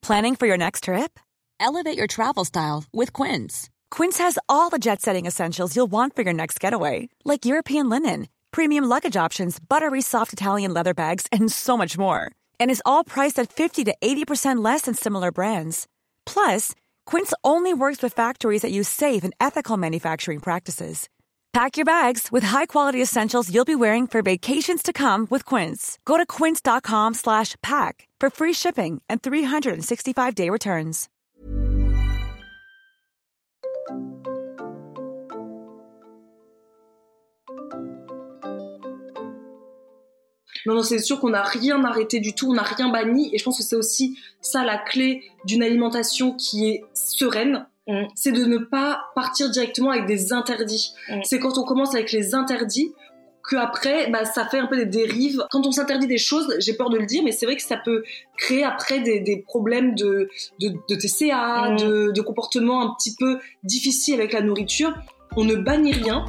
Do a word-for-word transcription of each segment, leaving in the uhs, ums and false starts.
Planning for your next trip? Elevate your travel style with Quince. Quince has all the jet-setting essentials you'll want for your next getaway, like European linen, premium luggage options, buttery soft Italian leather bags, and so much more. And is all priced at fifty to eighty percent less than similar brands. Plus, Quince only works with factories that use safe and ethical manufacturing practices. Pack your bags with high-quality essentials you'll be wearing for vacations to come with Quince. Go to quince.com slash pack for free shipping and three sixty-five day returns. Non, non, c'est sûr qu'on n'a rien arrêté du tout, on n'a rien banni, et je pense que c'est aussi ça la clé d'une alimentation qui est sereine. Mmh. C'est de ne pas partir directement avec des interdits. Mmh. C'est quand on commence avec les interdits qu'après, bah, ça fait un peu des dérives. Quand on s'interdit des choses, j'ai peur de le dire, mais c'est vrai que ça peut créer après des, des problèmes de, de, de T C A, mmh. de, de comportements un petit peu difficiles avec la nourriture. On ne bannit rien.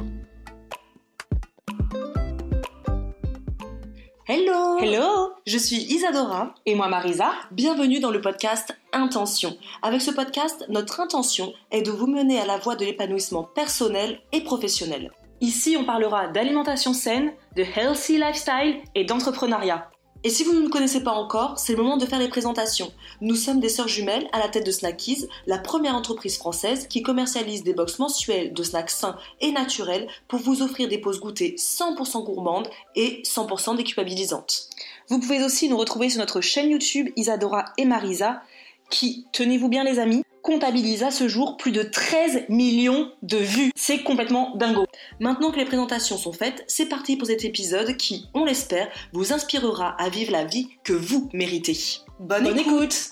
Hello! Hello! Je suis Isadora. Et moi Marisa. Bienvenue dans le podcast Intention. Avec ce podcast, notre intention est de vous mener à la voie de l'épanouissement personnel et professionnel. Ici, on parlera d'alimentation saine, de healthy lifestyle et d'entrepreneuriat. Et si vous ne nous connaissez pas encore, c'est le moment de faire les présentations. Nous sommes des sœurs jumelles à la tête de Snackies, la première entreprise française qui commercialise des box mensuelles de snacks sains et naturels pour vous offrir des pauses goûters cent pour cent gourmandes et cent pour cent déculpabilisantes. Vous pouvez aussi nous retrouver sur notre chaîne YouTube Isadora et Marisa qui, tenez-vous bien les amis, comptabilise à ce jour plus de treize millions de vues. C'est complètement dingo. Maintenant que les présentations sont faites, c'est parti pour cet épisode qui, on l'espère, vous inspirera à vivre la vie que vous méritez. Bonne, Bonne écoute. écoute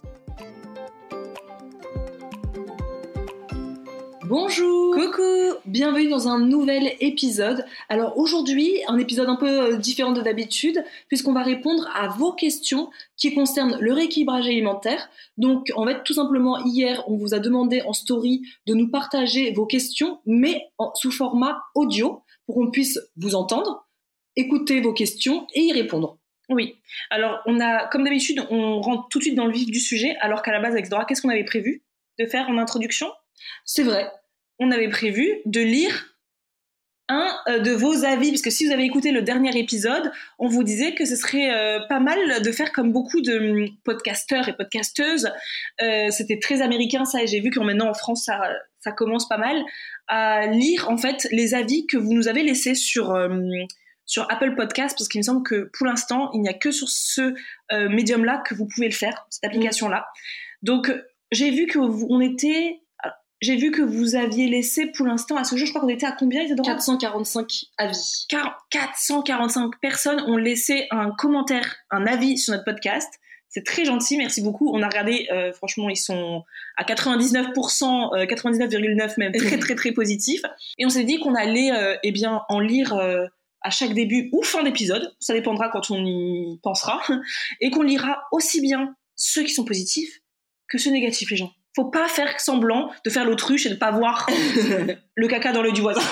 Bonjour! Coucou! Bienvenue dans un nouvel épisode. Alors aujourd'hui, un épisode un peu différent de d'habitude, puisqu'on va répondre à vos questions qui concernent le rééquilibrage alimentaire. Donc en fait, tout simplement, hier, on vous a demandé en story de nous partager vos questions, mais en, sous format audio, pour qu'on puisse vous entendre, écouter vos questions et y répondre. Oui. Alors, on a, comme d'habitude, on rentre tout de suite dans le vif du sujet, alors qu'à la base, avec Dora, qu'est-ce qu'on avait prévu de faire en introduction ? C'est vrai, on avait prévu de lire un euh, de vos avis, parce que si vous avez écouté le dernier épisode, on vous disait que ce serait euh, pas mal de faire comme beaucoup de podcasteurs et podcasteuses. Euh, c'était très américain ça, et j'ai vu que maintenant en France ça, ça commence pas mal à lire en fait les avis que vous nous avez laissés sur euh, sur Apple Podcast, parce qu'il me semble que pour l'instant il n'y a que sur ce euh, médium-là que vous pouvez le faire, cette application-là. Donc j'ai vu que vous, on était J'ai vu que vous aviez laissé, pour l'instant, à ce jour, je crois qu'on était à combien, Isadora ? quatre cent quarante-cinq avis. quatre cent quarante-cinq personnes ont laissé un commentaire, un avis sur notre podcast. C'est très gentil, merci beaucoup. On a regardé, euh, franchement, ils sont à quatre-vingt-dix-neuf pour cent, euh, quatre-vingt-dix-neuf virgule neuf même, très très très positifs. Et on s'est dit qu'on allait euh, eh bien, en lire euh, à chaque début ou fin d'épisode, ça dépendra quand on y pensera, et qu'on lira aussi bien ceux qui sont positifs que ceux négatifs, les gens. Faut pas faire semblant de faire l'autruche et de pas voir le caca dans l'œil du voisin.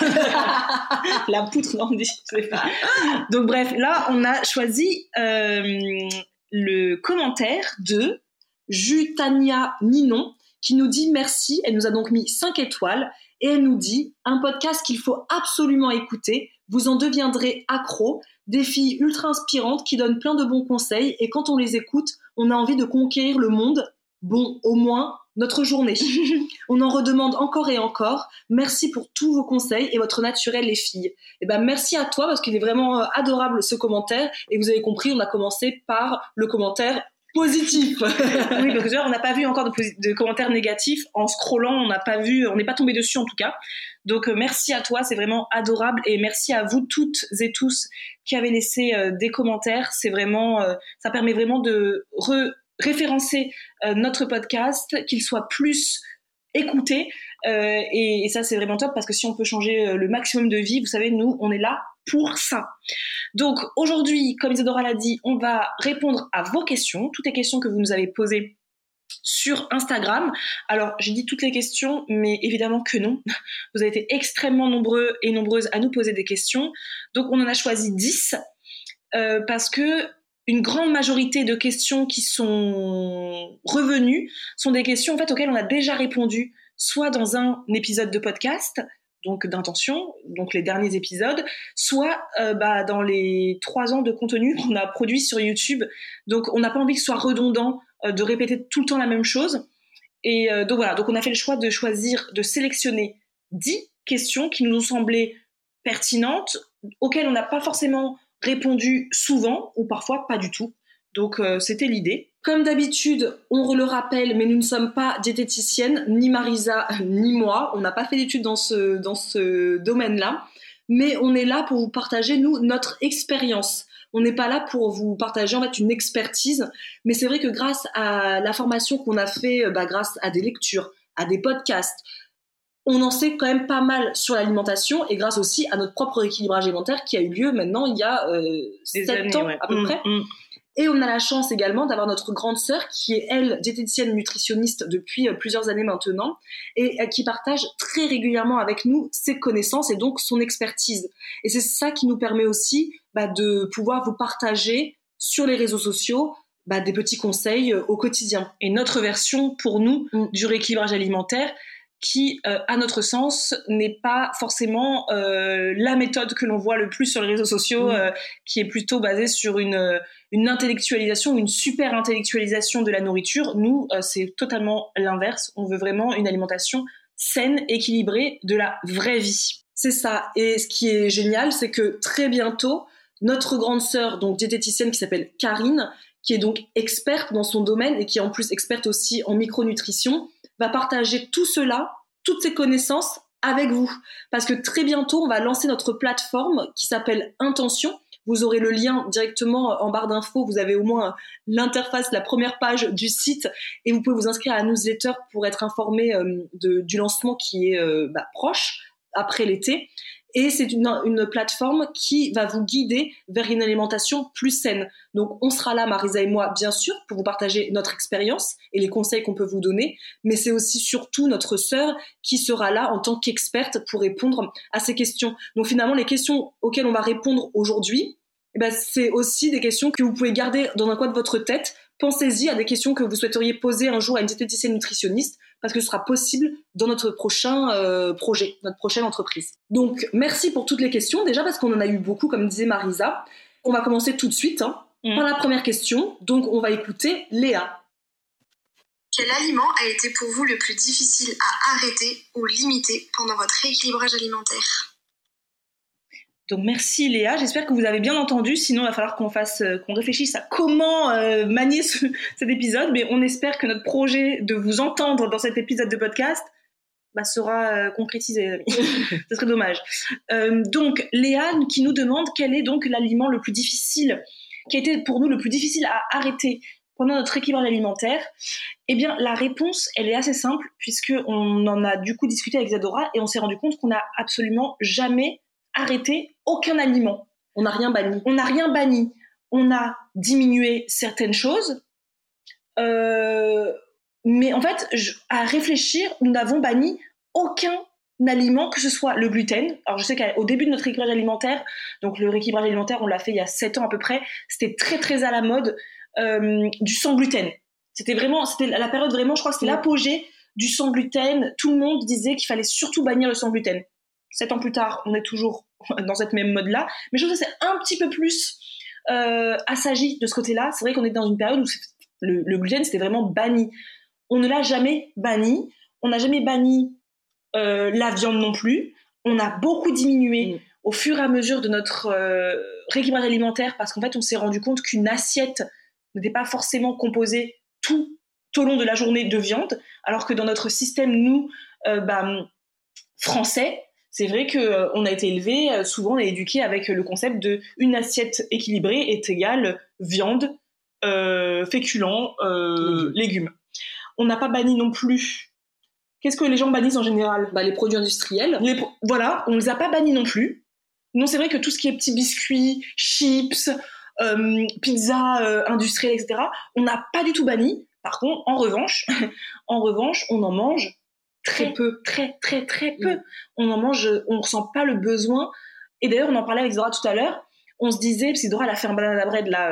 La poutre, non, je sais pas. Donc bref, là, on a choisi euh, le commentaire de Jutania Ninon qui nous dit merci. Elle nous a donc mis cinq étoiles et elle nous dit un podcast qu'il faut absolument écouter. Vous en deviendrez accro. Des filles ultra inspirantes qui donnent plein de bons conseils et quand on les écoute, on a envie de conquérir le monde. Bon, au moins, notre journée. On en redemande encore et encore. Merci pour tous vos conseils et votre naturel, les filles. Et ben, merci à toi parce qu'il est vraiment euh, adorable ce commentaire. Et vous avez compris, on a commencé par le commentaire positif. Oui, parce que on n'a pas vu encore de, posi- de commentaires négatifs. En scrollant, on n'a pas vu, on n'est pas tombé dessus en tout cas. Donc, euh, merci à toi, c'est vraiment adorable. Et merci à vous toutes et tous qui avez laissé euh, des commentaires. C'est vraiment, euh, ça permet vraiment de re- référencer euh, notre podcast, qu'il soit plus écouté euh, et, et ça c'est vraiment top parce que si on peut changer euh, le maximum de vie, vous savez, nous on est là pour ça. Donc aujourd'hui, comme Isadora l'a dit, on va répondre à vos questions, toutes les questions que vous nous avez posées sur Instagram. Alors j'ai dit toutes les questions, mais évidemment que non. Vous avez été extrêmement nombreux et nombreuses à nous poser des questions, donc on en a choisi dix euh, parce que une grande majorité de questions qui sont revenues sont des questions en fait auxquelles on a déjà répondu, soit dans un épisode de podcast, donc d'intention, donc les derniers épisodes, soit euh, bah, dans les trois ans de contenu qu'on a produit sur YouTube. Donc on n'a pas envie que ce soit redondant, euh, de répéter tout le temps la même chose. Et euh, donc voilà, donc on a fait le choix de choisir, de sélectionner dix questions qui nous ont semblé pertinentes, auxquelles on n'a pas forcément répondu souvent, ou parfois pas du tout. Donc euh, c'était l'idée. Comme d'habitude, on le rappelle, mais nous ne sommes pas diététiciennes, ni Marisa, ni moi. On n'a pas fait d'études dans ce, dans ce domaine-là. Mais on est là pour vous partager, nous, notre expérience. On n'est pas là pour vous partager en fait une expertise. Mais c'est vrai que grâce à la formation qu'on a fait, bah, grâce à des lectures, à des podcasts, on en sait quand même pas mal sur l'alimentation et grâce aussi à notre propre rééquilibrage alimentaire qui a eu lieu maintenant il y a euh, sept ans ouais. à peu mmh, près. Mmh. Et on a la chance également d'avoir notre grande sœur qui est, elle, diététicienne nutritionniste depuis euh, plusieurs années maintenant et euh, qui partage très régulièrement avec nous ses connaissances et donc son expertise. Et c'est ça qui nous permet aussi bah, de pouvoir vous partager sur les réseaux sociaux bah, des petits conseils euh, au quotidien. Et notre version, pour nous, mmh. du rééquilibrage alimentaire, qui, euh, à notre sens, n'est pas forcément euh, la méthode que l'on voit le plus sur les réseaux sociaux, mmh. euh, qui est plutôt basée sur une, une intellectualisation, une super intellectualisation de la nourriture. Nous, euh, c'est totalement l'inverse. On veut vraiment une alimentation saine, équilibrée, de la vraie vie. C'est ça. Et ce qui est génial, c'est que très bientôt, notre grande sœur, donc diététicienne qui s'appelle Karine, qui est donc experte dans son domaine et qui est en plus experte aussi en micronutrition, va partager tout cela, toutes ces connaissances avec vous. Parce que très bientôt, on va lancer notre plateforme qui s'appelle Intention. Vous aurez le lien directement en barre d'infos. Vous avez au moins l'interface, la première page du site et vous pouvez vous inscrire à la newsletter pour être informé euh, de, du lancement qui est euh, bah, proche, après l'été. Et c'est une, une plateforme qui va vous guider vers une alimentation plus saine. Donc, on sera là, Marisa et moi, bien sûr, pour vous partager notre expérience et les conseils qu'on peut vous donner. Mais c'est aussi surtout notre sœur qui sera là en tant qu'experte pour répondre à ces questions. Donc, finalement, les questions auxquelles on va répondre aujourd'hui, eh ben, c'est aussi des questions que vous pouvez garder dans un coin de votre tête. Pensez-y à des questions que vous souhaiteriez poser un jour à une diététicienne nutritionniste parce que ce sera possible dans notre prochain euh, projet, notre prochaine entreprise. Donc, merci pour toutes les questions. Déjà parce qu'on en a eu beaucoup, comme disait Marisa. On va commencer tout de suite hein, mmh. par la première question. Donc, on va écouter Léa. Quel aliment a été pour vous le plus difficile à arrêter ou limiter pendant votre rééquilibrage alimentaire ? Donc merci Léa, j'espère que vous avez bien entendu, sinon il va falloir qu'on fasse, euh, qu'on réfléchisse à comment euh, manier ce, cet épisode, mais on espère que notre projet de vous entendre dans cet épisode de podcast bah, sera euh, concrétisé, les amis. Ce serait dommage. Euh, donc Léa qui nous demande quel est donc l'aliment le plus difficile, qui a été pour nous le plus difficile à arrêter pendant notre équilibrage alimentaire. Eh bien la réponse elle est assez simple puisqu'on en a du coup discuté avec Isadora et on s'est rendu compte qu'on n'a absolument jamais arrêter aucun aliment. On n'a rien banni. On n'a rien banni. On a diminué certaines choses. Euh, mais en fait, je, à réfléchir, nous n'avons banni aucun aliment, que ce soit le gluten. Alors je sais qu'au début de notre rééquilibrage alimentaire, donc le rééquilibrage alimentaire, on l'a fait il y a sept ans à peu près, c'était très très à la mode euh, du sans gluten. C'était vraiment, c'était la période vraiment, je crois que c'était mmh. l'apogée du sans gluten. Tout le monde disait qu'il fallait surtout bannir le sans gluten. Sept ans plus tard, on est toujours dans cette même mode-là. Mais je trouve que c'est un petit peu plus euh, assagi de ce côté-là. C'est vrai qu'on est dans une période où le, le gluten, c'était vraiment banni. On ne l'a jamais banni. On n'a jamais banni euh, la viande non plus. On a beaucoup diminué mmh. au fur et à mesure de notre euh, rééquilibrage alimentaire parce qu'en fait, on s'est rendu compte qu'une assiette n'était pas forcément composée tout, tout au long de la journée de viande, alors que dans notre système, nous, euh, bah, français, c'est vrai qu'on euh, a été élevé, euh, souvent on est éduqué avec le concept de une assiette équilibrée est égale viande, euh, féculents, euh, légumes. légumes. On n'a pas banni non plus. Qu'est-ce que les gens bannissent en général ? Bah, les produits industriels. Les pro- voilà, on ne les a pas bannis non plus. Non, c'est vrai que tout ce qui est petits biscuits, chips, euh, pizza euh, industrielle, et cetera, on n'a pas du tout banni. Par contre, en revanche, en revanche, on en mange très peu, très, très, très peu. Mmh. On en mange, on ressent pas le besoin. Et d'ailleurs, on en parlait avec Zora tout à l'heure. On se disait, parce que Zora, elle a fait un banana bread là,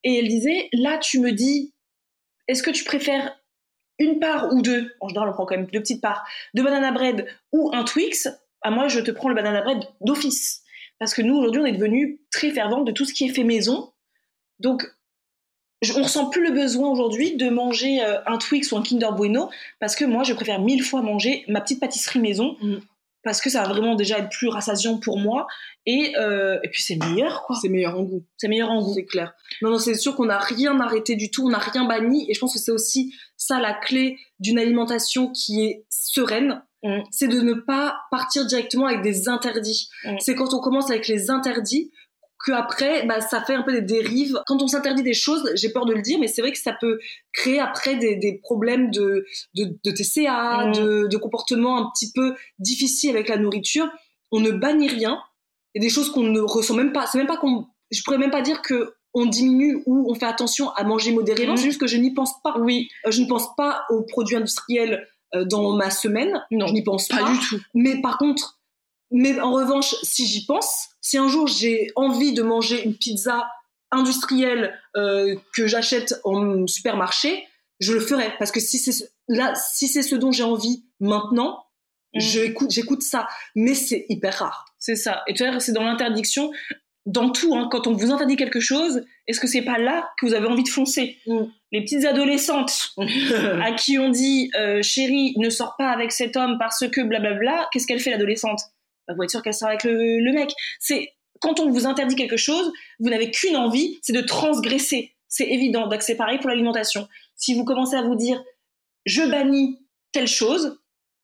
Et elle disait, là, tu me dis, est-ce que tu préfères une part ou deux, en général on prend quand même deux petites parts, de banana bread ou un Twix, à moi je te prends le banana bread d'office. Parce que nous aujourd'hui on est devenus très fervents de tout ce qui est fait maison. Donc je, on ressent plus le besoin aujourd'hui de manger euh, un Twix ou un Kinder Bueno, parce que moi je préfère mille fois manger ma petite pâtisserie maison, mmh. parce que ça va vraiment déjà être plus rassasiant pour moi. Et, euh, et puis c'est meilleur, quoi. C'est meilleur en goût. C'est meilleur en goût. C'est clair. Non, non, c'est sûr qu'on n'a rien arrêté du tout, on n'a rien banni. Et je pense que c'est aussi ça la clé d'une alimentation qui est sereine. Mmh. C'est de ne pas partir directement avec des interdits. Mmh. C'est quand on commence avec les interdits qu'après, bah, ça fait un peu des dérives. Quand on s'interdit des choses, j'ai peur de le dire, mais c'est vrai que ça peut créer après des, des problèmes de, de, de T C A, mmh. de, de comportements un petit peu difficiles avec la nourriture. On ne bannit rien. Il y a des choses qu'on ne ressent même pas. C'est même pas qu'on, je pourrais même pas dire que on diminue ou on fait attention à manger modérément. Mmh. C'est juste que je n'y pense pas. Oui. Euh, je ne pense pas aux produits industriels euh, dans ma semaine. Non. Je n'y pense pas. Pas du tout. Mais par contre, mais en revanche, si j'y pense, si un jour j'ai envie de manger une pizza industrielle euh, que j'achète en supermarché, je le ferai. Parce que si c'est ce, là, si c'est ce dont j'ai envie maintenant, mmh. je écoute, j'écoute ça. Mais c'est hyper rare. C'est ça. Et tu vois, c'est dans l'interdiction, dans tout, hein, quand on vous interdit quelque chose, est-ce que c'est pas là que vous avez envie de foncer? mmh. Les petites adolescentes à qui on dit euh, chérie, ne sors pas avec cet homme parce que blablabla, qu'est-ce qu'elle fait l'adolescente? Bah, vous êtes sûr qu'elle sort avec le, le mec. C'est quand on vous interdit quelque chose, vous n'avez qu'une envie, c'est de transgresser. C'est évident. Donc c'est pareil pour l'alimentation. Si vous commencez à vous dire je bannis telle chose,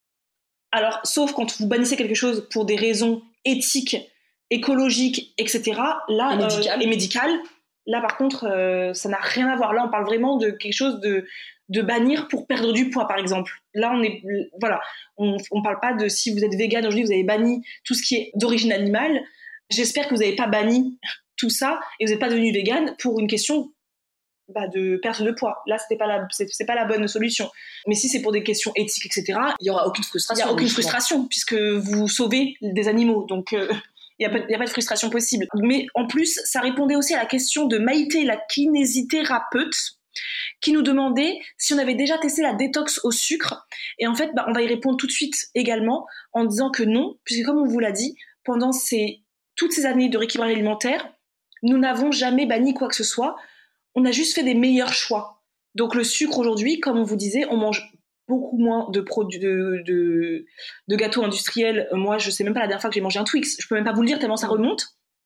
alors sauf quand vous bannissez quelque chose pour des raisons éthiques, écologiques, et cetera. Là, et médicales, euh, et médicales. Là par contre, euh, ça n'a rien à voir. Là, on parle vraiment de quelque chose de de bannir pour perdre du poids, par exemple. Là, on est, voilà, on, on parle pas de si vous êtes végane aujourd'hui, vous avez banni tout ce qui est d'origine animale. J'espère que vous n'avez pas banni tout ça et vous n'êtes pas devenu végane pour une question bah, de perte de poids. Là, c'était pas la, c'est, c'est pas la bonne solution. Mais si c'est pour des questions éthiques, et cetera, il y aura aucune frustration. Il y a aucune frustration puisque vous sauvez des animaux, donc. Euh, Il n'y a, a pas de frustration possible. Mais en plus, ça répondait aussi à la question de Maïté, la kinésithérapeute, qui nous demandait si on avait déjà testé la détox au sucre. Et en fait, bah, on va y répondre tout de suite également en disant que non, puisque comme on vous l'a dit, pendant ces, toutes ces années de rééquilibrage alimentaire, nous n'avons jamais banni quoi que ce soit. On a juste fait des meilleurs choix. Donc le sucre aujourd'hui, comme on vous disait, on mange beaucoup moins de produits de, de, de gâteaux industriels. Moi, je sais même pas la dernière fois que j'ai mangé un Twix. Je peux même pas vous le dire tellement ça remonte.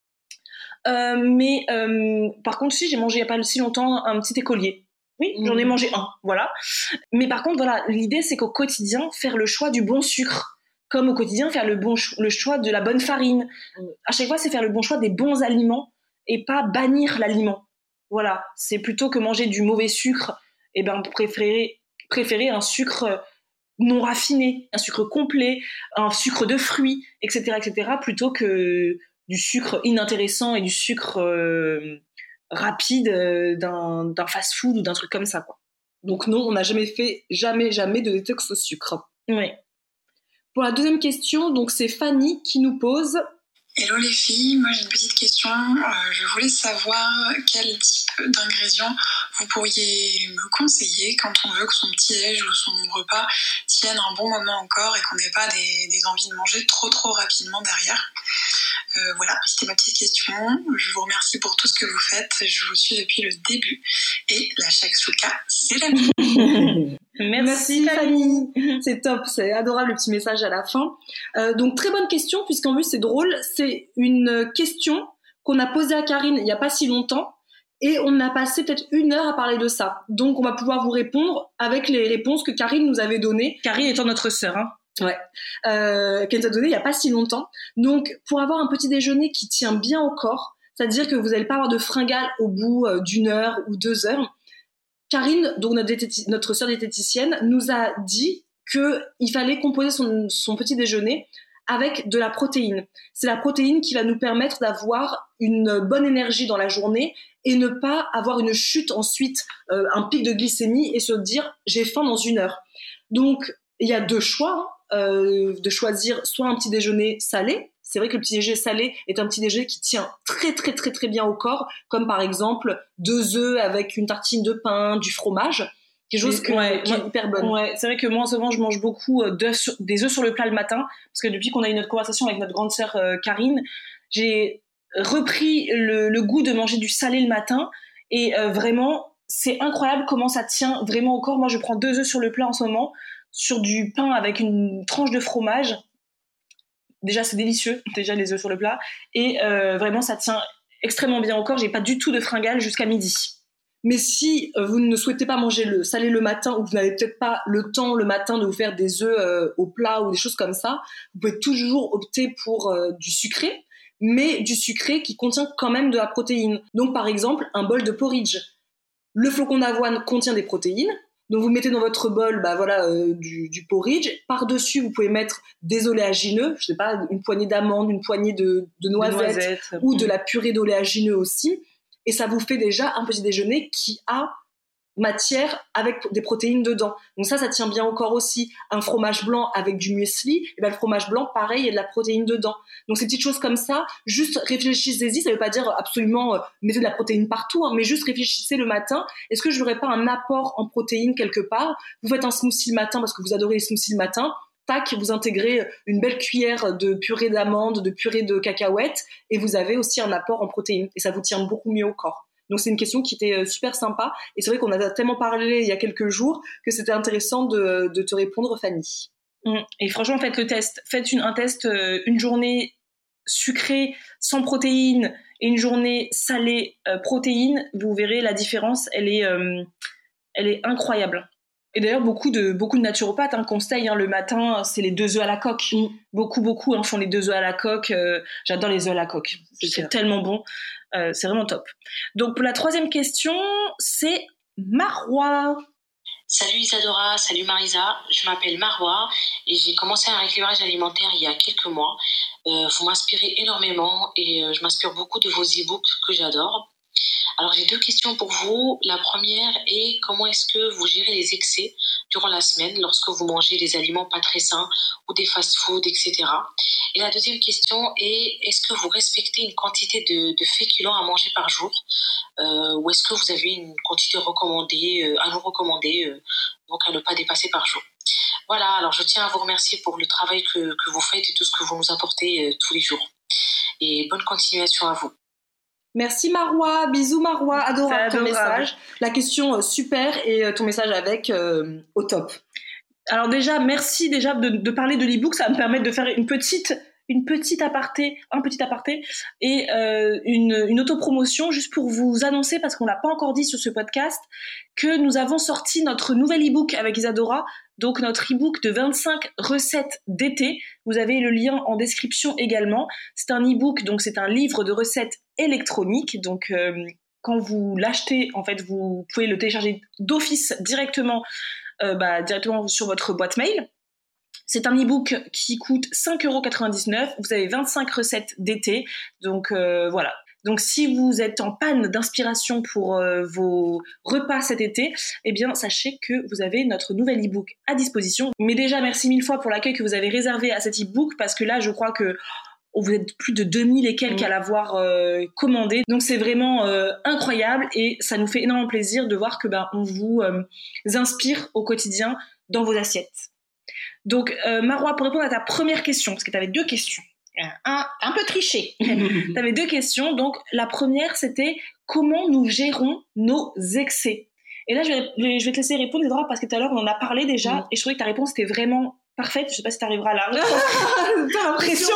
Euh, mais euh, par contre, si j'ai mangé il y a pas si longtemps un petit écolier. Oui, mmh. j'en ai mangé un, voilà. Mais par contre, voilà, l'idée c'est qu'au quotidien, faire le choix du bon sucre, comme au quotidien faire le bon cho- le choix de la bonne farine. Mmh. À chaque fois, c'est faire le bon choix des bons aliments et pas bannir l'aliment. Voilà, c'est plutôt que manger du mauvais sucre. Et ben, préférer préférer un sucre non raffiné, un sucre complet, un sucre de fruits, et cetera, et cetera, plutôt que du sucre inintéressant et du sucre euh, rapide euh, d'un, d'un fast-food ou d'un truc comme ça, quoi. Donc non, on n'a jamais fait, jamais, jamais de détox au sucre. Oui. Pour la deuxième question, donc c'est Fanny qui nous pose... Hello les filles, moi j'ai une petite question. Euh, je voulais savoir quel type d'ingrédients vous pourriez me conseiller quand on veut que son petit-déj ou son repas tienne un bon moment encore et qu'on n'ait pas des, des envies de manger trop trop rapidement derrière. Euh, voilà, c'était ma petite question. Je vous remercie pour tout ce que vous faites. Je vous suis depuis le début. Et la shakshuka, c'est la vie. Merci, Merci Fanny. C'est top, c'est adorable le petit message à la fin. Euh, donc très bonne question, puisqu'en plus c'est drôle. C'est une question qu'on a posée à Karine il n'y a pas si longtemps. Et on a passé peut-être une heure à parler de ça. Donc on va pouvoir vous répondre avec les réponses que Karine nous avait données. Karine étant notre sœur, hein. Ouais, euh, qu'elle nous a donné il y a pas si longtemps. Donc, pour avoir un petit déjeuner qui tient bien au corps, c'est-à-dire que vous n'allez pas avoir de fringales au bout euh, d'une heure ou deux heures, Karine, donc notre, diététi- notre sœur diététicienne, nous a dit qu'il fallait composer son, son petit déjeuner avec de la protéine. C'est la protéine qui va nous permettre d'avoir une bonne énergie dans la journée et ne pas avoir une chute ensuite, euh, un pic de glycémie et se dire « j'ai faim dans une heure ». Donc, il y a deux choix, hein. Euh, de choisir soit un petit déjeuner salé, c'est vrai que le petit déjeuner salé est un petit déjeuner qui tient très très très très bien au corps, comme par exemple deux œufs avec une tartine de pain, du fromage, quelque chose que, ouais, qui est hyper bonne. Ouais, c'est vrai que moi en ce moment je mange beaucoup d'œufs sur, des œufs sur le plat le matin, parce que depuis qu'on a eu notre conversation avec notre grande sœur euh, Karine, j'ai repris le, le goût de manger du salé le matin, et euh, vraiment c'est incroyable comment ça tient vraiment au corps. Moi je prends deux œufs sur le plat en ce moment, sur du pain avec une tranche de fromage. Déjà c'est délicieux, déjà les œufs sur le plat, et euh, vraiment ça tient extrêmement bien au corps. J'ai pas du tout de fringales jusqu'à midi. Mais si euh, vous ne souhaitez pas manger le salé le matin, ou que vous n'avez peut-être pas le temps le matin de vous faire des œufs euh, au plat ou des choses comme ça, vous pouvez toujours opter pour euh, du sucré, mais du sucré qui contient quand même de la protéine. Donc par exemple un bol de porridge. Le flocon d'avoine contient des protéines, donc vous mettez dans votre bol bah voilà euh, du, du porridge. Par-dessus vous pouvez mettre des oléagineux, je sais pas, une poignée d'amandes, une poignée de, de noisettes, de noisettes ou mmh. de la purée d'oléagineux aussi, et ça vous fait déjà un petit déjeuner qui a matière avec des protéines dedans. Donc ça, ça tient bien au corps aussi. Un fromage blanc avec du muesli, et ben le fromage blanc, pareil, il y a de la protéine dedans. Donc ces petites choses comme ça, juste réfléchissez-y. Ça veut pas dire absolument euh, mettez de la protéine partout, hein, mais juste réfléchissez le matin. Est-ce que je n'aurais pas un apport en protéines quelque part? Vous faites un smoothie le matin parce que vous adorez les smoothies le matin. Tac, vous intégrez une belle cuillère de purée d'amandes, de purée de cacahuètes, et vous avez aussi un apport en protéines. Et ça vous tient beaucoup mieux au corps. Donc c'est une question qui était super sympa, et c'est vrai qu'on a tellement parlé il y a quelques jours que c'était intéressant de, de te répondre, Fanny. Et franchement, faites le test. Faites une, un test, euh, une journée sucrée sans protéines et une journée salée euh, protéines. Vous verrez la différence, elle est, euh, elle est incroyable. Et d'ailleurs, beaucoup de, beaucoup de naturopathes hein, conseillent hein, le matin, c'est les deux œufs à la coque. Mm. Beaucoup, beaucoup hein, font les deux œufs à la coque. Euh, j'adore les œufs à la coque. C'est, c'est tellement bon. Euh, c'est vraiment top. Donc, pour la troisième question, c'est Marois. Salut Isadora, salut Marisa. Je m'appelle Marois et j'ai commencé un rééquilibrage alimentaire il y a quelques mois. Euh, vous m'inspirez énormément et euh, je m'inspire beaucoup de vos e-books que j'adore. Alors j'ai deux questions pour vous. La première est comment est-ce que vous gérez les excès durant la semaine lorsque vous mangez des aliments pas très sains ou des fast-foods, et cetera. Et la deuxième question est est-ce que vous respectez une quantité de, de féculents à manger par jour euh, ou est-ce que vous avez une quantité recommandée, euh, à nous recommander, euh, donc à ne pas dépasser par jour. Voilà, alors je tiens à vous remercier pour le travail que, que vous faites et tout ce que vous nous apportez euh, tous les jours. Et bonne continuation à vous. Merci Marois, bisous Marois, adorable ton message. La question euh, super et euh, ton message avec euh, au top. Alors déjà, merci déjà de, de parler de l'e-book, ça va me permettre de faire une petite, une petite aparté, un petit aparté et euh, une, une autopromotion juste pour vous annoncer, parce qu'on l'a pas encore dit sur ce podcast, que nous avons sorti notre nouvel e-book avec Isadora. Donc notre e-book de vingt-cinq recettes d'été. Vous avez le lien en description également. C'est un e-book, donc c'est un livre de recettes électronique. Donc euh, quand vous l'achetez, en fait, vous pouvez le télécharger d'office directement, euh, bah, directement sur votre boîte mail. C'est un e-book qui coûte cinq euros quatre-vingt-dix-neuf. Vous avez vingt-cinq recettes d'été. Donc euh, voilà. Donc si vous êtes en panne d'inspiration pour euh, vos repas cet été, eh bien sachez que vous avez notre nouvel e-book à disposition. Mais déjà merci mille fois pour l'accueil que vous avez réservé à cet e-book, parce que là je crois que oh, vous êtes plus de deux mille et quelques mmh. à l'avoir euh, commandé. Donc c'est vraiment euh, incroyable et ça nous fait énormément plaisir de voir que ben on vous euh, inspire au quotidien dans vos assiettes. Donc euh, Marois, pour répondre à ta première question, parce que tu avais deux questions. Un, un peu triché. Tu avais deux questions. Donc, la première, c'était comment nous gérons nos excès. Et là, je vais, je vais te laisser répondre, Isadora, parce que tout à l'heure, on en a parlé déjà, mmh. et je trouvais que ta réponse était vraiment parfaite. Je sais pas si tu arriveras là. T'as l'impression.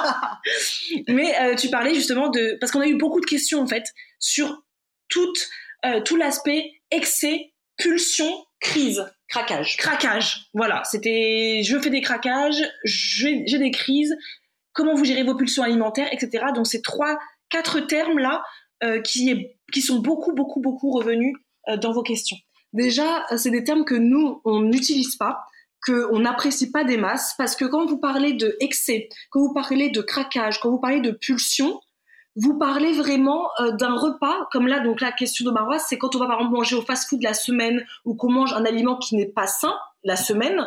Mais euh, tu parlais justement de... Parce qu'on a eu beaucoup de questions, en fait, sur tout, euh, tout l'aspect excès, pulsion, crise. Craquage. Craquage. Voilà. C'était... Je fais des craquages, j'ai, j'ai des crises. Comment vous gérez vos pulsions alimentaires, et cetera. Donc, ces trois, quatre termes-là euh, qui, est, qui sont beaucoup, beaucoup, beaucoup revenus euh, dans vos questions. Déjà, c'est des termes que nous, on n'utilise pas, qu'on n'apprécie pas des masses, parce que quand vous parlez de excès, quand vous parlez de craquage, quand vous parlez de pulsion, vous parlez vraiment euh, d'un repas, comme là, donc la question de Marois, c'est quand on va par exemple manger au fast-food la semaine, ou qu'on mange un aliment qui n'est pas sain la semaine.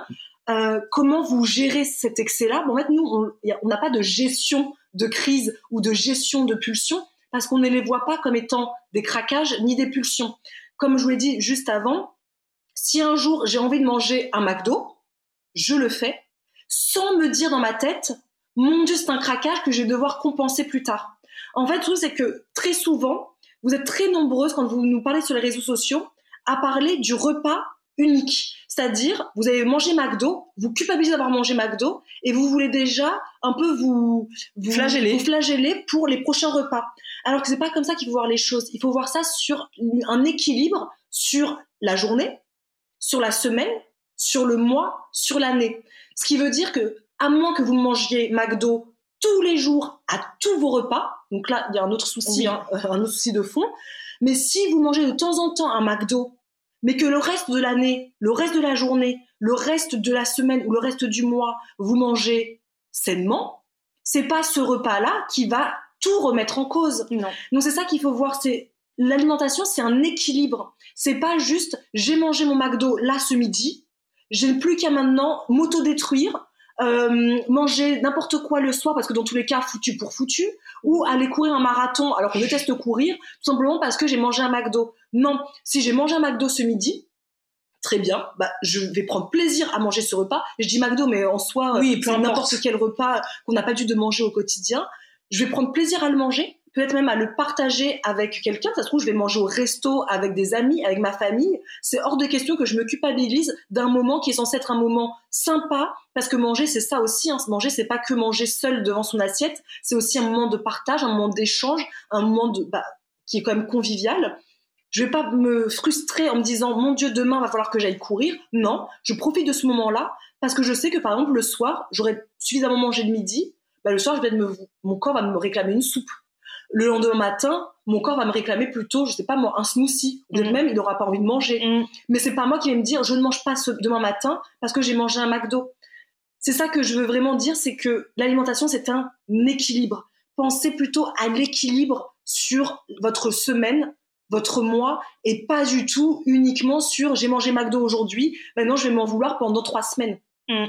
euh, comment vous gérez cet excès-là. Bon, en fait, nous, on n'a pas de gestion de crise ou de gestion de pulsion parce qu'on ne les voit pas comme étant des craquages ni des pulsions. Comme je vous l'ai dit juste avant, si un jour j'ai envie de manger un McDo, je le fais sans me dire dans ma tête « Mon Dieu, c'est un craquage que je vais devoir compenser plus tard ». En fait, le truc, c'est que très souvent, vous êtes très nombreuses quand vous nous parlez sur les réseaux sociaux à parler du repas unique. C'est-à-dire, vous avez mangé McDo, vous culpabilisez d'avoir mangé McDo et vous voulez déjà un peu vous, vous, flageller. vous flageller pour les prochains repas. Alors que c'est pas comme ça qu'il faut voir les choses. Il faut voir ça sur un équilibre sur la journée, sur la semaine, sur le mois, sur l'année. Ce qui veut dire que, à moins que vous mangiez McDo tous les jours à tous vos repas, donc là, il y a un autre souci, oui. hein, un autre souci de fond, mais si vous mangez de temps en temps un McDo, mais que le reste de l'année, le reste de la journée, le reste de la semaine ou le reste du mois, vous mangez sainement, c'est pas ce repas-là qui va tout remettre en cause. Non. Donc c'est ça qu'il faut voir, c'est l'alimentation, c'est un équilibre. C'est pas juste j'ai mangé mon McDo là ce midi, j'ai plus qu'à maintenant m'auto-détruire, euh, manger n'importe quoi le soir parce que dans tous les cas foutu pour foutu, ou aller courir un marathon alors qu'on déteste courir tout simplement parce que j'ai mangé un McDo. Non, si j'ai mangé un McDo ce midi, très bien, bah je vais prendre plaisir à manger ce repas. Je dis McDo, mais en soi, oui, c'est n'importe quel repas qu'on n'a pas dû de manger au quotidien. Je vais prendre plaisir à le manger, peut-être même à le partager avec quelqu'un. Ça se trouve, je vais manger au resto avec des amis, avec ma famille. C'est hors de question que je me culpabilise d'un moment qui est censé être un moment sympa, parce que manger, c'est ça aussi. Hein. Manger, c'est pas que manger seul devant son assiette, c'est aussi un moment de partage, un moment d'échange, un moment de, bah, qui est quand même convivial. Je vais pas me frustrer en me disant « Mon Dieu, demain, va falloir que j'aille courir ». Non, je profite de ce moment-là parce que je sais que, par exemple, le soir, j'aurais suffisamment mangé le midi. Bah, le soir, je vais me, mon corps va me réclamer une soupe. Le lendemain matin, mon corps va me réclamer plutôt, je sais pas moi, un smoothie. Ou peut-être mmh. même, il n'aura pas envie de manger. Mmh. Mais c'est pas moi qui vais me dire « Je ne mange pas ce demain matin parce que j'ai mangé un McDo ». C'est ça que je veux vraiment dire, c'est que l'alimentation, c'est un équilibre. Pensez plutôt à l'équilibre sur votre semaine, votre mois, et pas du tout uniquement sur j'ai mangé McDo aujourd'hui, maintenant je vais m'en vouloir pendant trois semaines. Mmh.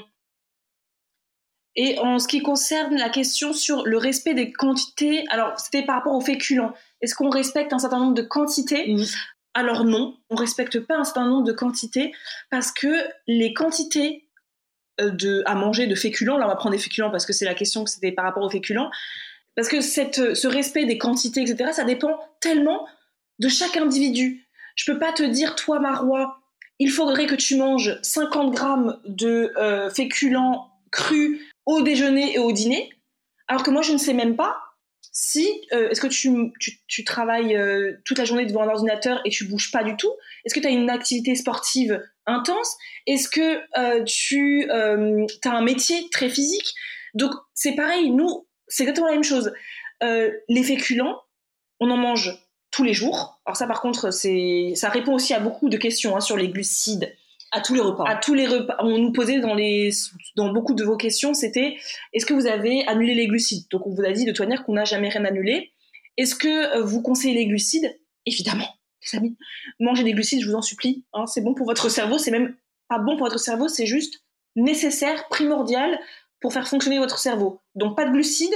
Et en ce qui concerne la question sur le respect des quantités, alors c'était par rapport aux féculents. Est-ce qu'on respecte un certain nombre de quantités ? Mmh. Alors non, on respecte pas un certain nombre de quantités parce que les quantités de, à manger de féculents, là on va prendre des féculents parce que c'est la question que c'était par rapport aux féculents, parce que cette, ce respect des quantités, et cetera, ça dépend tellement de chaque individu. Je peux pas te dire, toi Marois, il faudrait que tu manges cinquante grammes de euh, féculents crus au déjeuner et au dîner, alors que moi je ne sais même pas si, euh, est-ce que tu, tu, tu travailles euh, toute la journée devant un ordinateur et tu bouges pas du tout ? Est-ce que tu as une activité sportive intense ? Est-ce que euh, tu euh, as un métier très physique ? Donc c'est pareil, nous, c'est exactement la même chose. Euh, les féculents, on en mange tous les jours. Alors ça, par contre, c'est, ça répond aussi à beaucoup de questions hein, sur les glucides. À tous les repas. À tous les repas. On nous posait dans, les, dans beaucoup de vos questions, c'était est-ce que vous avez annulé les glucides ? Donc on vous a dit de toute manière qu'on n'a jamais rien annulé. Est-ce que vous conseillez les glucides ? Évidemment, les amis. Mangez des glucides, je vous en supplie. Hein, c'est bon pour votre cerveau. C'est même pas bon pour votre cerveau, c'est juste nécessaire, primordial pour faire fonctionner votre cerveau. Donc pas de glucides.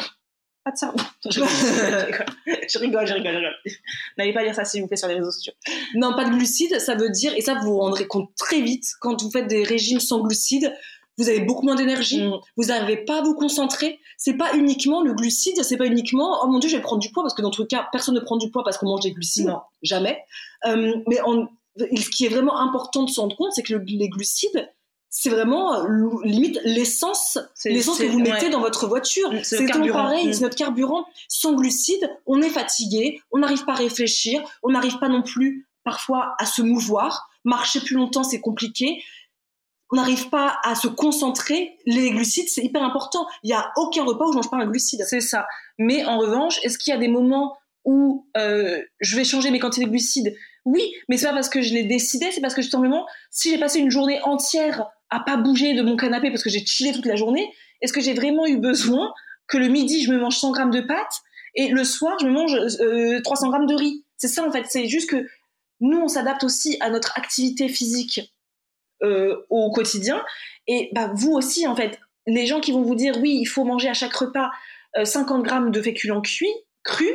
Pas de cerveau. Je rigole, je rigole, je rigole, je rigole. N'allez pas dire ça, s'il vous plaît, sur les réseaux sociaux. Non, pas de glucides, ça veut dire, et ça vous vous rendrez compte très vite, quand vous faites des régimes sans glucides, vous avez beaucoup moins d'énergie, mmh. vous n'arrivez pas à vous concentrer. C'est pas uniquement le glucide, c'est pas uniquement, oh mon Dieu, je vais prendre du poids, parce que dans tous les cas, personne ne prend du poids parce qu'on mange des glucides. Non, jamais. Euh, mais on, ce qui est vraiment important de se rendre compte, c'est que le, les glucides, c'est vraiment limite l'essence, c'est, l'essence c'est, que vous mettez ouais. dans votre voiture. C'est, c'est tout pareil, mmh. c'est notre carburant. Sans glucides, on est fatigué, on n'arrive pas à réfléchir, on n'arrive pas non plus parfois à se mouvoir. Marcher plus longtemps, c'est compliqué. On n'arrive pas à se concentrer. Les glucides, c'est hyper important. Il n'y a aucun repas où je mange pas un glucide. C'est ça. Mais en revanche, est-ce qu'il y a des moments où euh, je vais changer mes quantités de glucides ? Oui, mais c'est pas parce que je l'ai décidé, c'est parce que tout simplement, si j'ai passé une journée entière à pas bouger de mon canapé parce que j'ai chillé toute la journée, est-ce que j'ai vraiment eu besoin que le midi je me mange cent grammes de pâtes et le soir je me mange euh, trois cents grammes de riz ? C'est ça en fait, c'est juste que nous on s'adapte aussi à notre activité physique euh, au quotidien. Et bah, vous aussi, en fait, les gens qui vont vous dire, oui, il faut manger à chaque repas euh, cinquante grammes de féculents cuits, crus,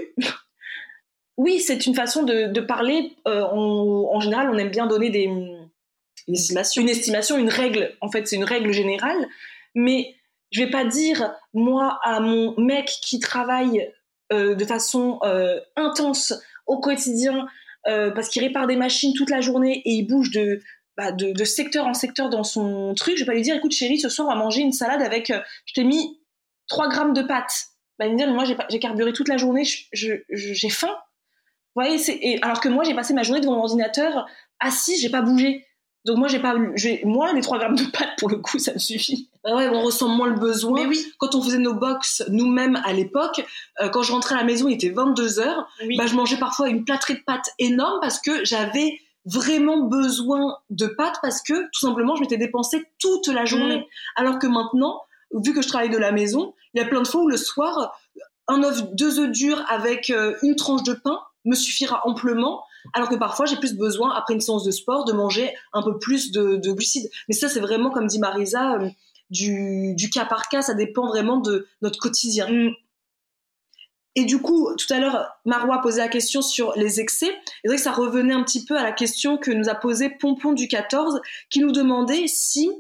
oui, c'est une façon de, de parler. Euh, on, en général, on aime bien donner des, une estimation. Une estimation, une règle. En fait, c'est une règle générale. Mais je vais pas dire, moi, à mon mec qui travaille euh, de façon euh, intense au quotidien, euh, parce qu'il répare des machines toute la journée et il bouge de, bah, de, de secteur en secteur dans son truc, je vais pas lui dire, écoute chérie, ce soir on va manger une salade avec, euh, je t'ai mis trois grammes de pâtes. Bah, il me dit, mais moi j'ai, pas, j'ai carburé toute la journée, je, je, je, j'ai faim. Vous voyez, c'est, et, alors que moi j'ai passé ma journée devant mon ordinateur, assis, j'ai pas bougé. Donc moi, j'ai pas, j'ai, moi, les trois grammes de pâtes, pour le coup, ça me suffit. Bah ouais, on ressent moins le besoin. Mais oui. Quand on faisait nos box nous-mêmes à l'époque, euh, quand je rentrais à la maison, il était vingt-deux heures, oui. bah, je mangeais parfois une plâtrée de pâtes énorme parce que j'avais vraiment besoin de pâtes parce que, tout simplement, je m'étais dépensée toute la journée. Mmh. Alors que maintenant, vu que je travaille de la maison, il y a plein de fois où le soir, un œuf, deux œufs durs avec euh, une tranche de pain me suffira amplement. Alors que parfois, j'ai plus besoin, après une séance de sport, de manger un peu plus de, de glucides. Mais ça, c'est vraiment, comme dit Marisa, euh, du, du cas par cas. Ça dépend vraiment de notre quotidien. Mm. Et du coup, tout à l'heure, Marois posait la question sur les excès. Et c'est vrai que ça revenait un petit peu à la question que nous a posée Pompon du quatorze, qui nous demandait si,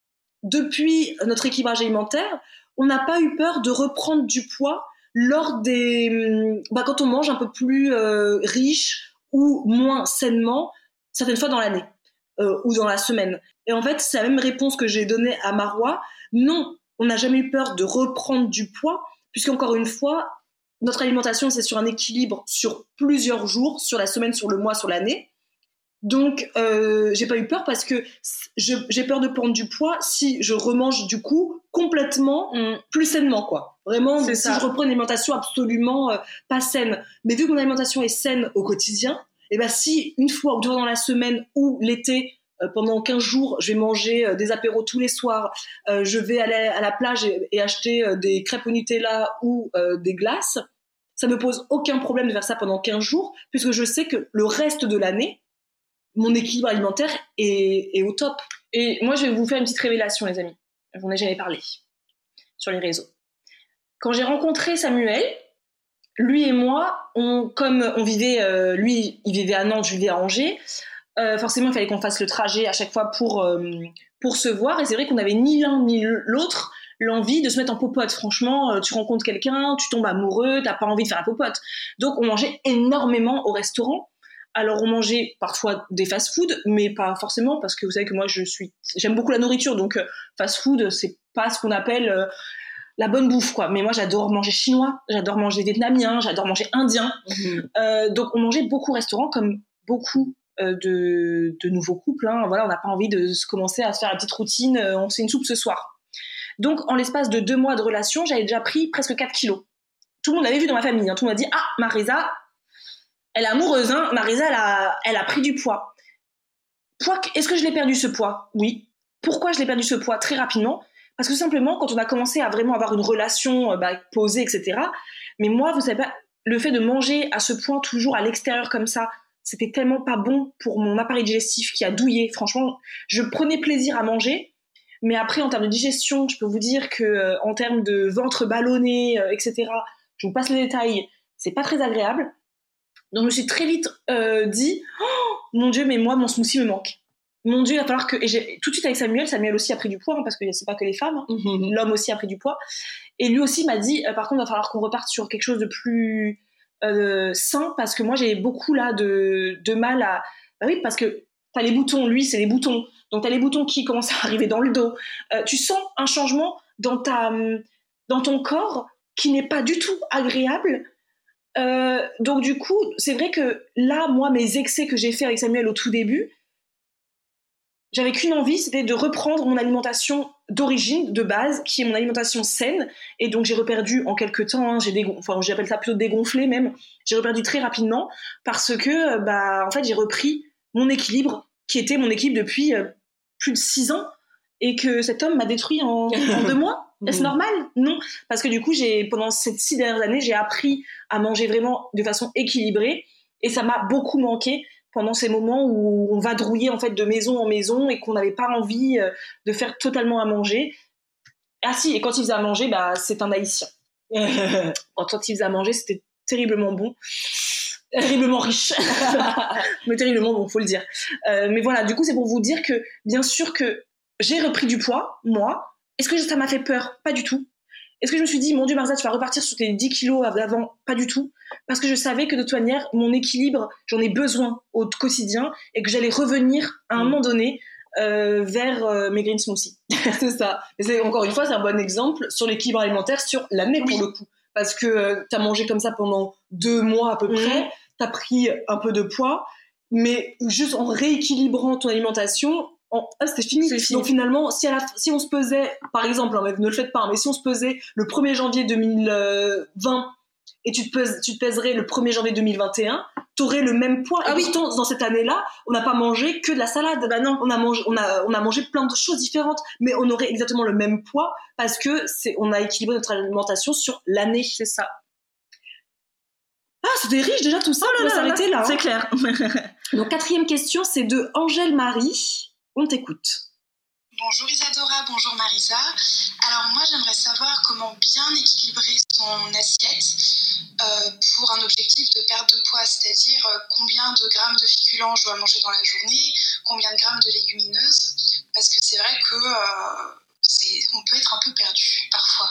depuis notre équilibrage alimentaire, on n'a pas eu peur de reprendre du poids lors des... Bah, quand on mange un peu plus euh, riche ou moins sainement, certaines fois dans l'année euh, ou dans la semaine. Et en fait, c'est la même réponse que j'ai donnée à Marois. Non, on n'a jamais eu peur de reprendre du poids, puisqu'encore une fois, notre alimentation, c'est sur un équilibre sur plusieurs jours, sur la semaine, sur le mois, sur l'année. Donc, euh, j'ai pas eu peur parce que je, j'ai peur de prendre du poids si je remange du coup complètement mmh. plus sainement, quoi. Vraiment, c'est si ça. Je reprends une alimentation absolument euh, pas saine. Mais vu que mon alimentation est saine au quotidien, et ben si une fois ou deux fois dans la semaine ou l'été, euh, pendant quinze jours, je vais manger euh, des apéros tous les soirs, euh, je vais aller à la plage et, et acheter euh, des crêpes au Nutella ou euh, des glaces, ça me pose aucun problème de faire ça pendant quinze jours, puisque je sais que le reste de l'année, mon équilibre alimentaire est, est au top. Et moi, je vais vous faire une petite révélation, les amis. Je vous en ai jamais parlé sur les réseaux. Quand j'ai rencontré Samuel, lui et moi, on, comme on vivait, euh, lui, il vivait à Nantes, je vivais à Angers, euh, forcément, il fallait qu'on fasse le trajet à chaque fois pour, euh, pour se voir. Et c'est vrai qu'on n'avait ni l'un ni l'autre l'envie de se mettre en popote. Franchement, euh, tu rencontres quelqu'un, tu tombes amoureux, t'as pas envie de faire la popote. Donc, on mangeait énormément au restaurant. Alors, on mangeait parfois des fast-food, mais pas forcément, parce que vous savez que moi, je suis, j'aime beaucoup la nourriture, donc euh, fast-food, c'est pas ce qu'on appelle euh, la bonne bouffe, quoi. Mais moi, j'adore manger chinois, j'adore manger vietnamien, j'adore manger indien. Mmh. Euh, donc, on mangeait beaucoup au restaurant, comme beaucoup euh, de, de nouveaux couples. Hein. Voilà, on n'a pas envie de se commencer à se faire la petite routine, euh, on se fait une soupe ce soir. Donc, en l'espace de deux mois de relation, j'avais déjà pris presque quatre kilos. Tout le monde l'avait vu dans ma famille. Hein. Tout le monde a dit « Ah, Marisa, elle est amoureuse, hein. Marisa, elle a, elle a pris du poids. » Poids. Est-ce que je l'ai perdu ce poids ? Oui. Pourquoi je l'ai perdu ce poids ? Très rapidement. Parce que simplement, quand on a commencé à vraiment avoir une relation bah, posée, et cetera. Mais moi, vous savez pas, le fait de manger à ce point toujours à l'extérieur comme ça, c'était tellement pas bon pour mon appareil digestif qui a douillé. Franchement, je prenais plaisir à manger. Mais après, en termes de digestion, je peux vous dire que euh, en termes de ventre ballonné, euh, et cetera, je vous passe les détails, c'est pas très agréable. Donc, je me suis très vite euh, dit oh, « Mon Dieu, mais moi, mon smoothie me manque. Mon Dieu, il va falloir que... » Et j'ai, tout de suite avec Samuel, Samuel aussi a pris du poids, hein, parce que c'est pas que les femmes, hein. Mm-hmm. L'homme aussi a pris du poids. Et lui aussi m'a dit euh, « Par contre, il va falloir qu'on reparte sur quelque chose de plus euh, sain, parce que moi, j'ai beaucoup là de, de mal à... » Bah oui, parce que t'as les boutons, lui, c'est les boutons. Donc, t'as les boutons qui commencent à arriver dans le dos. Euh, tu sens un changement dans, ta, dans ton corps qui n'est pas du tout agréable. Euh, donc du coup, c'est vrai que là, moi, mes excès que j'ai fait avec Samuel au tout début, j'avais qu'une envie, c'était de reprendre mon alimentation d'origine, de base, qui est mon alimentation saine. Et donc j'ai reperdu en quelques temps, hein, j'ai dégon... enfin j'appelle ça plutôt dégonflé même, j'ai reperdu très rapidement parce que bah en fait j'ai repris mon équilibre qui était mon équilibre depuis euh, plus de six ans et que cet homme m'a détruit en, en deux mois. Est-ce normal ? Non. Parce que du coup, j'ai, pendant ces six dernières années, j'ai appris à manger vraiment de façon équilibrée et ça m'a beaucoup manqué pendant ces moments où on vadrouillait en fait de maison en maison et qu'on n'avait pas envie euh, de faire totalement à manger. Ah si, et quand il faisait à manger, bah, c'est un haïtien. Quand il faisait à manger, c'était terriblement bon. Terriblement riche. Mais terriblement bon, faut le dire. Euh, mais voilà, du coup, c'est pour vous dire que, bien sûr que j'ai repris du poids, moi. Est-ce que ça m'a fait peur ? Pas du tout. Est-ce que je me suis dit, mon Dieu, Marisa, tu vas repartir sur tes dix kilos d'avant ? Pas du tout. Parce que je savais que de toute manière, mon équilibre, j'en ai besoin au quotidien et que j'allais revenir à un moment donné euh, vers euh, mes green smoothies. C'est ça. Et c'est, encore une fois, c'est un bon exemple sur l'équilibre alimentaire sur l'année oui. pour le coup. Parce que euh, t'as mangé comme ça pendant deux mois à peu près, mmh. t'as pris un peu de poids, mais juste en rééquilibrant ton alimentation, en... ah, c'était fini. C'est fini. Donc finalement, si, à la... si on se pesait, par exemple, hein, ne le faites pas, hein, mais si on se pesait le premier janvier deux mille vingt et tu te, pèses, tu te pèserais le premier janvier deux mille vingt et un, t'aurais le même poids. Ah et oui. Pourtant, dans cette année-là, on n'a pas mangé que de la salade. Bah non, on a mangé, on a, on a mangé plein de choses différentes, mais on aurait exactement le même poids parce que c'est, on a équilibré notre alimentation sur l'année. C'est ça. Ah, c'était riche déjà tout ça. Oh là là, là, là, là. C'est clair. Donc quatrième question, c'est de Angèle Marie. On t'écoute. Bonjour Isadora, bonjour Marisa. Alors moi j'aimerais savoir comment bien équilibrer son assiette euh, pour un objectif de perte de poids, c'est-à-dire euh, combien de grammes de féculents je dois manger dans la journée, combien de grammes de légumineuses, parce que c'est vrai que euh, c'est, on peut être un peu perdu parfois.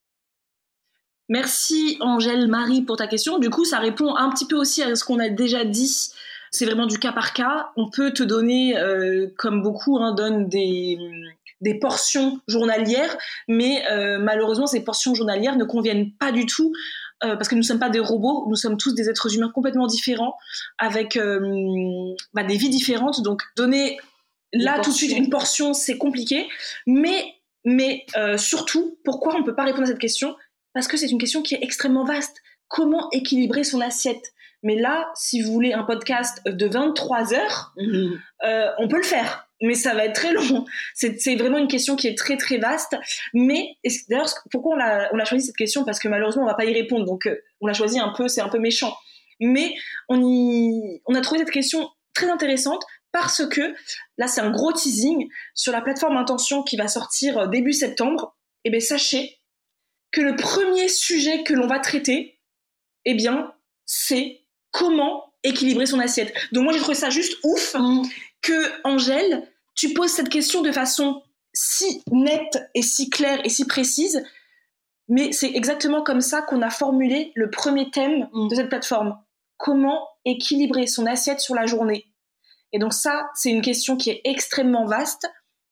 Merci Angèle Marie pour ta question. Du coup ça répond un petit peu aussi à ce qu'on a déjà dit. C'est vraiment du cas par cas. On peut te donner, euh, comme beaucoup hein, donnent des, des portions journalières, mais euh, malheureusement, ces portions journalières ne conviennent pas du tout euh, parce que nous ne sommes pas des robots, nous sommes tous des êtres humains complètement différents, avec euh, bah, des vies différentes. Donc, donner là tout de suite une portion, c'est compliqué. Mais, mais euh, surtout, pourquoi on ne peut pas répondre à cette question ? Parce que c'est une question qui est extrêmement vaste. Comment équilibrer son assiette ? Mais là, si vous voulez un podcast de vingt-trois heures, mmh. euh, on peut le faire, mais ça va être très long. C'est, c'est vraiment une question qui est très très vaste. Mais d'ailleurs, pourquoi on a, on a choisi cette question ? Parce que malheureusement, on va pas y répondre. Donc, euh, on l'a choisi un peu, c'est un peu méchant. Mais on, y, on a trouvé cette question très intéressante parce que là, c'est un gros teasing sur la plateforme Intention qui va sortir début septembre. Eh bien, sachez que le premier sujet que l'on va traiter, eh bien, c'est comment équilibrer son assiette. Donc moi j'ai trouvé ça juste ouf mmh. que Angèle, tu poses cette question de façon si nette et si claire et si précise, mais c'est exactement comme ça qu'on a formulé le premier thème mmh. de cette plateforme. Comment équilibrer son assiette sur la journée ? Et donc ça, c'est une question qui est extrêmement vaste,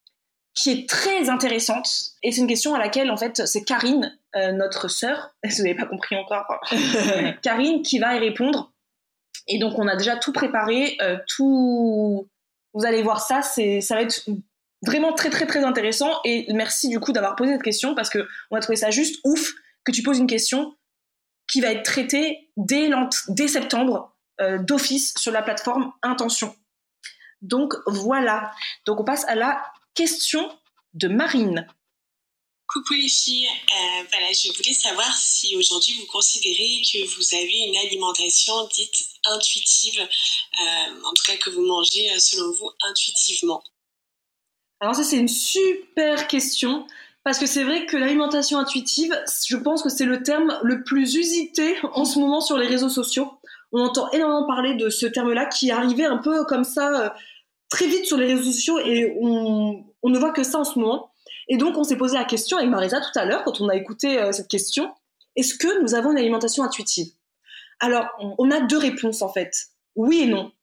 qui est très intéressante, et c'est une question à laquelle en fait c'est Karine, euh, notre sœur, si vous n'avez pas compris encore, Karine qui va y répondre. Et donc, on a déjà tout préparé, euh, tout... Vous allez voir ça, c'est... ça va être vraiment très, très, très intéressant. Et merci, du coup, d'avoir posé cette question parce qu'on a trouvé ça juste ouf que tu poses une question qui va être traitée dès, dès septembre, euh, d'office, sur la plateforme Intention. Donc, voilà. Donc, on passe à la question de Marine. Coucou les filles, euh, voilà, je voulais savoir si aujourd'hui vous considérez que vous avez une alimentation dite intuitive, euh, en tout cas que vous mangez selon vous intuitivement. Alors ça c'est une super question, parce que c'est vrai que l'alimentation intuitive, je pense que c'est le terme le plus usité en ce moment sur les réseaux sociaux. On entend énormément parler de ce terme-là qui est arrivé un peu comme ça, euh, très vite sur les réseaux sociaux et on, on ne voit que ça en ce moment. Et donc, on s'est posé la question avec Marisa tout à l'heure, quand on a écouté euh, cette question, est-ce que nous avons une alimentation intuitive ? Alors, on a deux réponses, en fait. Oui et non.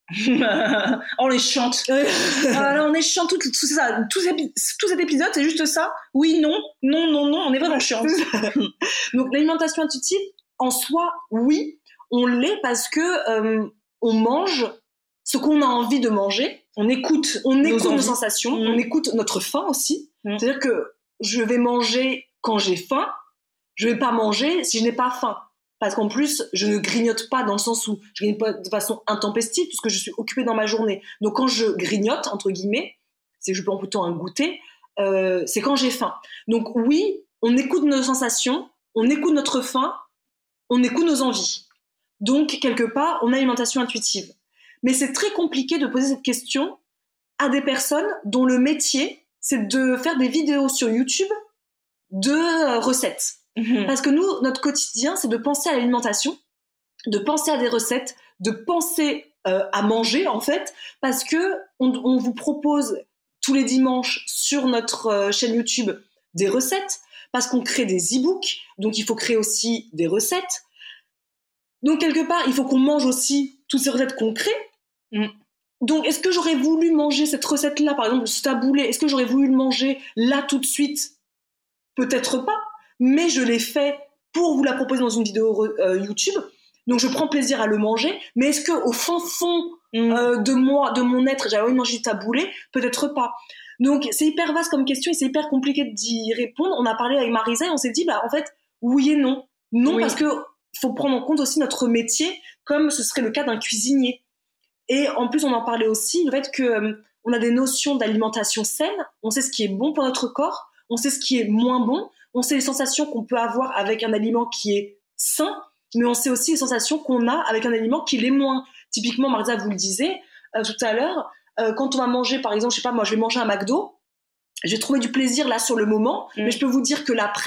On les chante. Alors, on est chiant tout, tout, ça, tout, tout cet épisode, c'est juste ça. Oui, non, non, non, non, on est vraiment chiant. Donc, l'alimentation intuitive, en soi, oui, on l'est parce que euh, on mange ce qu'on a envie de manger, on écoute, on nos écoute envies. Nos sensations, mmh. on écoute notre faim aussi. Mmh. C'est-à-dire que je vais manger quand j'ai faim, je vais pas manger si je n'ai pas faim. Parce qu'en plus, je ne grignote pas dans le sens où je grignote pas de façon intempestive puisque je suis occupée dans ma journée. Donc quand je grignote, entre guillemets, c'est que je prends plutôt un goûter, euh, c'est quand j'ai faim. Donc oui, on écoute nos sensations, on écoute notre faim, on écoute nos envies. Donc quelque part, on a une alimentation intuitive. Mais c'est très compliqué de poser cette question à des personnes dont le métier, c'est de faire des vidéos sur YouTube de euh, recettes. Mmh. Parce que nous, notre quotidien, c'est de penser à l'alimentation, de penser à des recettes, de penser euh, à manger, en fait, parce que on, on vous propose tous les dimanches sur notre euh, chaîne YouTube des recettes, parce qu'on crée des e-books, donc il faut créer aussi des recettes. Donc, quelque part, il faut qu'on mange aussi toutes ces recettes qu'on crée. Mmh. Donc, est-ce que j'aurais voulu manger cette recette-là, par exemple, ce taboulé, est-ce que j'aurais voulu le manger là tout de suite ? Peut-être pas, mais je l'ai fait pour vous la proposer dans une vidéo euh, YouTube. Donc, je prends plaisir à le manger. Mais est-ce qu'au fin fond mmh. euh, de moi, de mon être, j'avais envie de manger du taboulé ? Peut-être pas. Donc, c'est hyper vaste comme question et c'est hyper compliqué d'y répondre. On a parlé avec Marisa et on s'est dit, bah, en fait, oui et non. Non, oui. Parce que faut prendre en compte aussi notre métier, comme ce serait le cas d'un cuisinier. Et en plus, on en parlait aussi, le fait que euh, on a des notions d'alimentation saine, on sait ce qui est bon pour notre corps, on sait ce qui est moins bon, on sait les sensations qu'on peut avoir avec un aliment qui est sain, mais on sait aussi les sensations qu'on a avec un aliment qui l'est moins. Typiquement, Marisa vous le disait euh, tout à l'heure, euh, quand on va manger, par exemple, je sais pas, moi, je vais manger un McDo, je vais trouver du plaisir là sur le moment, mmh. mais je peux vous dire que l'après,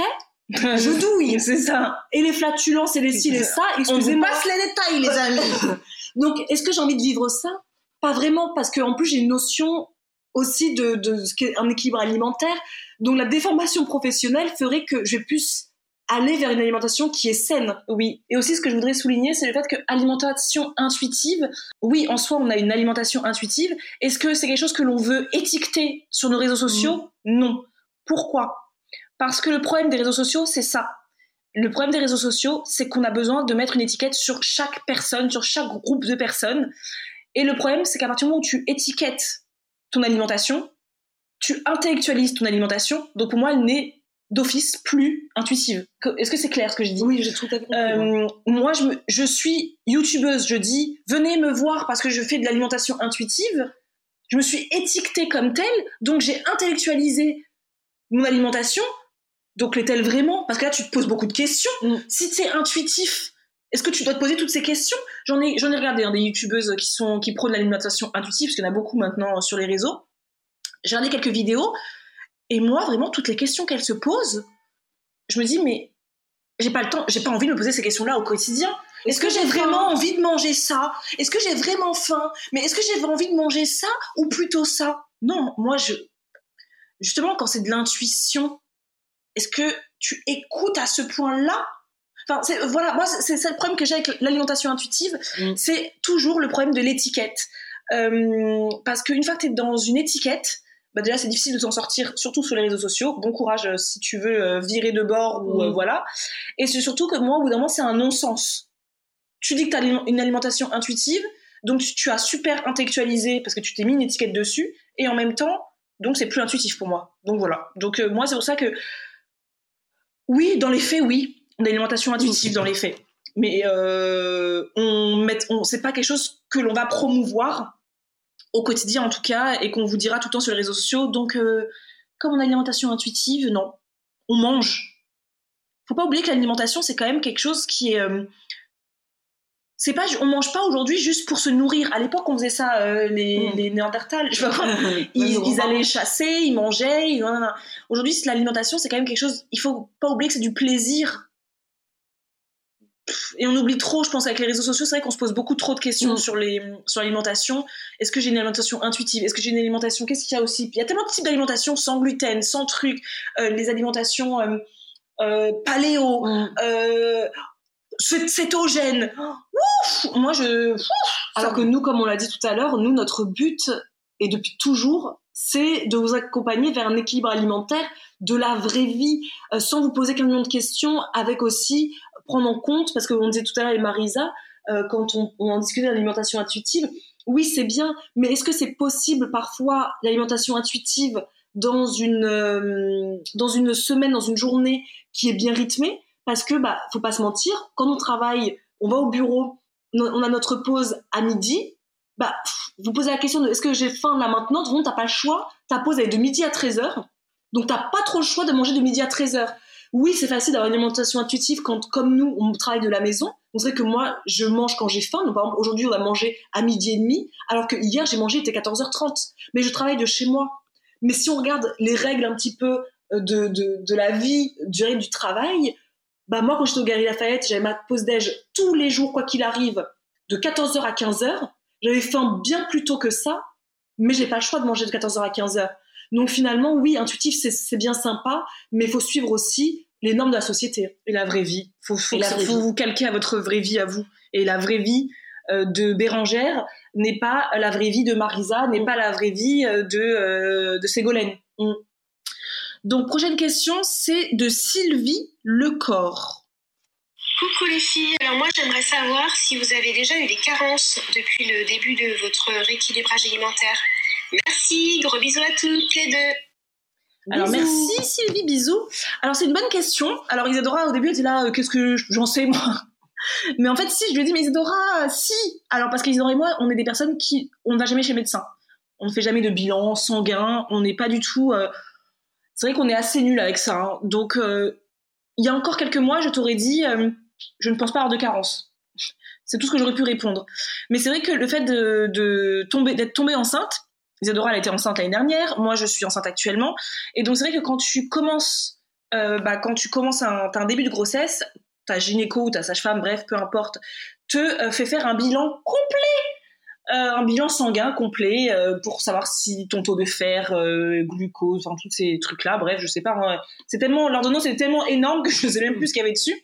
je douille. C'est ça. Et les flatulences et les ci, les ça, excusez-moi. On vous passe les détails, les amis. Donc, est-ce que j'ai envie de vivre ça ? Pas vraiment, parce qu'en plus, j'ai une notion aussi de, de ce qu'est un équilibre alimentaire. Donc, la déformation professionnelle ferait que je puisse aller vers une alimentation qui est saine. Oui. Et aussi, ce que je voudrais souligner, c'est le fait que alimentation intuitive, oui, en soi, on a une alimentation intuitive. Est-ce que c'est quelque chose que l'on veut étiqueter sur nos réseaux sociaux ? mmh. Non. Pourquoi ? Parce que le problème des réseaux sociaux, c'est ça. Le problème des réseaux sociaux, c'est qu'on a besoin de mettre une étiquette sur chaque personne, sur chaque groupe de personnes. Et le problème, c'est qu'à partir du moment où tu étiquettes ton alimentation, tu intellectualises ton alimentation. Donc pour moi, elle n'est d'office plus intuitive. Est-ce que c'est clair ce que je dis ? Oui, j'ai tout à fait compris. Euh, moi, je, me, je suis youtubeuse. Je dis, venez me voir parce que je fais de l'alimentation intuitive. Je me suis étiquetée comme telle, donc j'ai intellectualisé mon alimentation. Donc l'est-elle vraiment ? Parce que là, tu te poses beaucoup de questions. Mm. Si c'est intuitif, est-ce que tu dois te poser toutes ces questions ? J'en ai, j'en ai regardé hein, des youtubeuses qui, sont, qui prônent l'alimentation intuitive, parce qu'il y en a beaucoup maintenant sur les réseaux. J'ai regardé quelques vidéos, et moi, vraiment, toutes les questions qu'elles se posent, je me dis, mais j'ai pas le temps, j'ai pas envie de me poser ces questions-là au quotidien. Est-ce, est-ce que, que j'ai vraiment faim ? envie de manger ça ? Est-ce que j'ai vraiment faim ? Mais est-ce que j'ai envie de manger ça ou plutôt ça ? Non, moi, je... justement, quand c'est de l'intuition, est-ce que tu écoutes à ce point-là ? Enfin, c'est, voilà, moi, c'est, c'est le problème que j'ai avec l'alimentation intuitive, mmh. c'est toujours le problème de l'étiquette. Euh, parce qu'une fois que tu es dans une étiquette, bah déjà, c'est difficile de s'en sortir, surtout sur les réseaux sociaux. Bon courage euh, si tu veux euh, virer de bord, ou euh, mmh. voilà. Et c'est surtout que moi, au bout d'un moment, c'est un non-sens. Tu dis que tu as une alimentation intuitive, donc tu as super intellectualisé parce que tu t'es mis une étiquette dessus, et en même temps, donc c'est plus intuitif pour moi. Donc voilà. Donc euh, moi, c'est pour ça que oui, dans les faits, oui, on a une alimentation intuitive mmh. dans les faits. Mais euh, on met, on, c'est pas quelque chose que l'on va promouvoir au quotidien, en tout cas, et qu'on vous dira tout le temps sur les réseaux sociaux. Donc, euh, comme on a une alimentation intuitive, non. On mange. Faut pas oublier que l'alimentation, c'est quand même quelque chose qui est... Euh, c'est pas, on mange pas aujourd'hui juste pour se nourrir. À l'époque, on faisait ça, euh, les, mmh. les Néandertals, je sais pas quoi. Ils, ils allaient chasser, ils mangeaient. Ils... Aujourd'hui, l'alimentation, c'est quand même quelque chose. Il faut pas oublier que c'est du plaisir. Et on oublie trop, je pense, avec les réseaux sociaux, c'est vrai qu'on se pose beaucoup trop de questions mmh. sur, les, sur l'alimentation. Est-ce que j'ai une alimentation intuitive ? Est-ce que j'ai une alimentation... Qu'est-ce qu'il y a aussi ? Il y a tellement de types d'alimentation sans gluten, sans trucs. Euh, les alimentations euh, euh, paléo. Mmh. Euh, cétogène. Ouf, moi je ouf, alors ça... que nous, comme on l'a dit tout à l'heure, nous notre but et depuis toujours, c'est de vous accompagner vers un équilibre alimentaire de la vraie vie, euh, sans vous poser qu'un million de questions, avec aussi prendre en compte, parce qu'on disait tout à l'heure avec Marisa, euh, quand on, on en discutait de l'alimentation intuitive, oui c'est bien, mais est-ce que c'est possible parfois l'alimentation intuitive dans une euh, dans une semaine, dans une journée qui est bien rythmée? Parce que, bah, faut pas se mentir, quand on travaille, on va au bureau, on a notre pause à midi, bah, vous posez la question de est-ce que j'ai faim là maintenant? De toute façon, t'as pas le choix. Ta pause elle est de midi à treize heures. Donc, t'as pas trop le choix de manger de midi à treize heures. Oui, c'est facile d'avoir une alimentation intuitive quand, comme nous, on travaille de la maison. On dirait que moi, je mange quand j'ai faim. Donc, par exemple, aujourd'hui, on a mangé à midi et demi, alors que hier, j'ai mangé, il était quatorze heures trente. Mais je travaille de chez moi. Mais si on regarde les règles un petit peu de, de, de la vie, du rythme du travail, bah moi, quand j'étais au Galeries Lafayette, j'avais ma pause déj tous les jours, quoi qu'il arrive, de quatorze heures à quinze heures. J'avais faim bien plus tôt que ça, mais j'ai pas le choix de manger de quatorze heures à quinze heures. Donc finalement, oui, intuitif, c'est, c'est bien sympa, mais il faut suivre aussi les normes de la société. Et la vraie vie. Faut, faut, Et la vraie faut vie. vous calquer à votre vraie vie à vous. Et la vraie vie euh, de Bérangère n'est pas la vraie vie de Marisa, n'est mm. pas la vraie vie euh, de, euh, de Ségolène. Mm. Donc, prochaine question, c'est de Sylvie Lecor. Coucou les filles, alors moi j'aimerais savoir si vous avez déjà eu des carences depuis le début de votre rééquilibrage alimentaire. Merci, gros bisous à toutes les deux. Alors bisous. Merci Sylvie, bisous. Alors c'est une bonne question. Alors Isadora au début elle était là, euh, qu'est-ce que j'en sais moi. Mais en fait si, je lui ai dit mais Isadora, si. Alors parce qu'Isadora et moi on est des personnes qui, on ne va jamais chez le médecin. On ne fait jamais de bilan sanguin, on n'est pas du tout... Euh... C'est vrai qu'on est assez nuls avec ça. Hein. Donc euh, il y a encore quelques mois je t'aurais dit... Euh, je ne pense pas avoir de carence. C'est tout ce que j'aurais pu répondre. Mais c'est vrai que le fait de, de tomber, d'être tombée enceinte, Isadora elle était enceinte l'année dernière, moi je suis enceinte actuellement, et donc c'est vrai que quand tu commences, euh, bah, quand tu commences un, t'as un début de grossesse, ta gynéco ou ta sage-femme, bref, peu importe, te euh, fait faire un bilan complet, euh, un bilan sanguin complet euh, pour savoir si ton taux de fer, euh, glucose, enfin tous ces trucs-là, bref, je sais pas, hein, c'est tellement, l'ordonnance est tellement énorme que je sais même plus ce qu'il y avait dessus.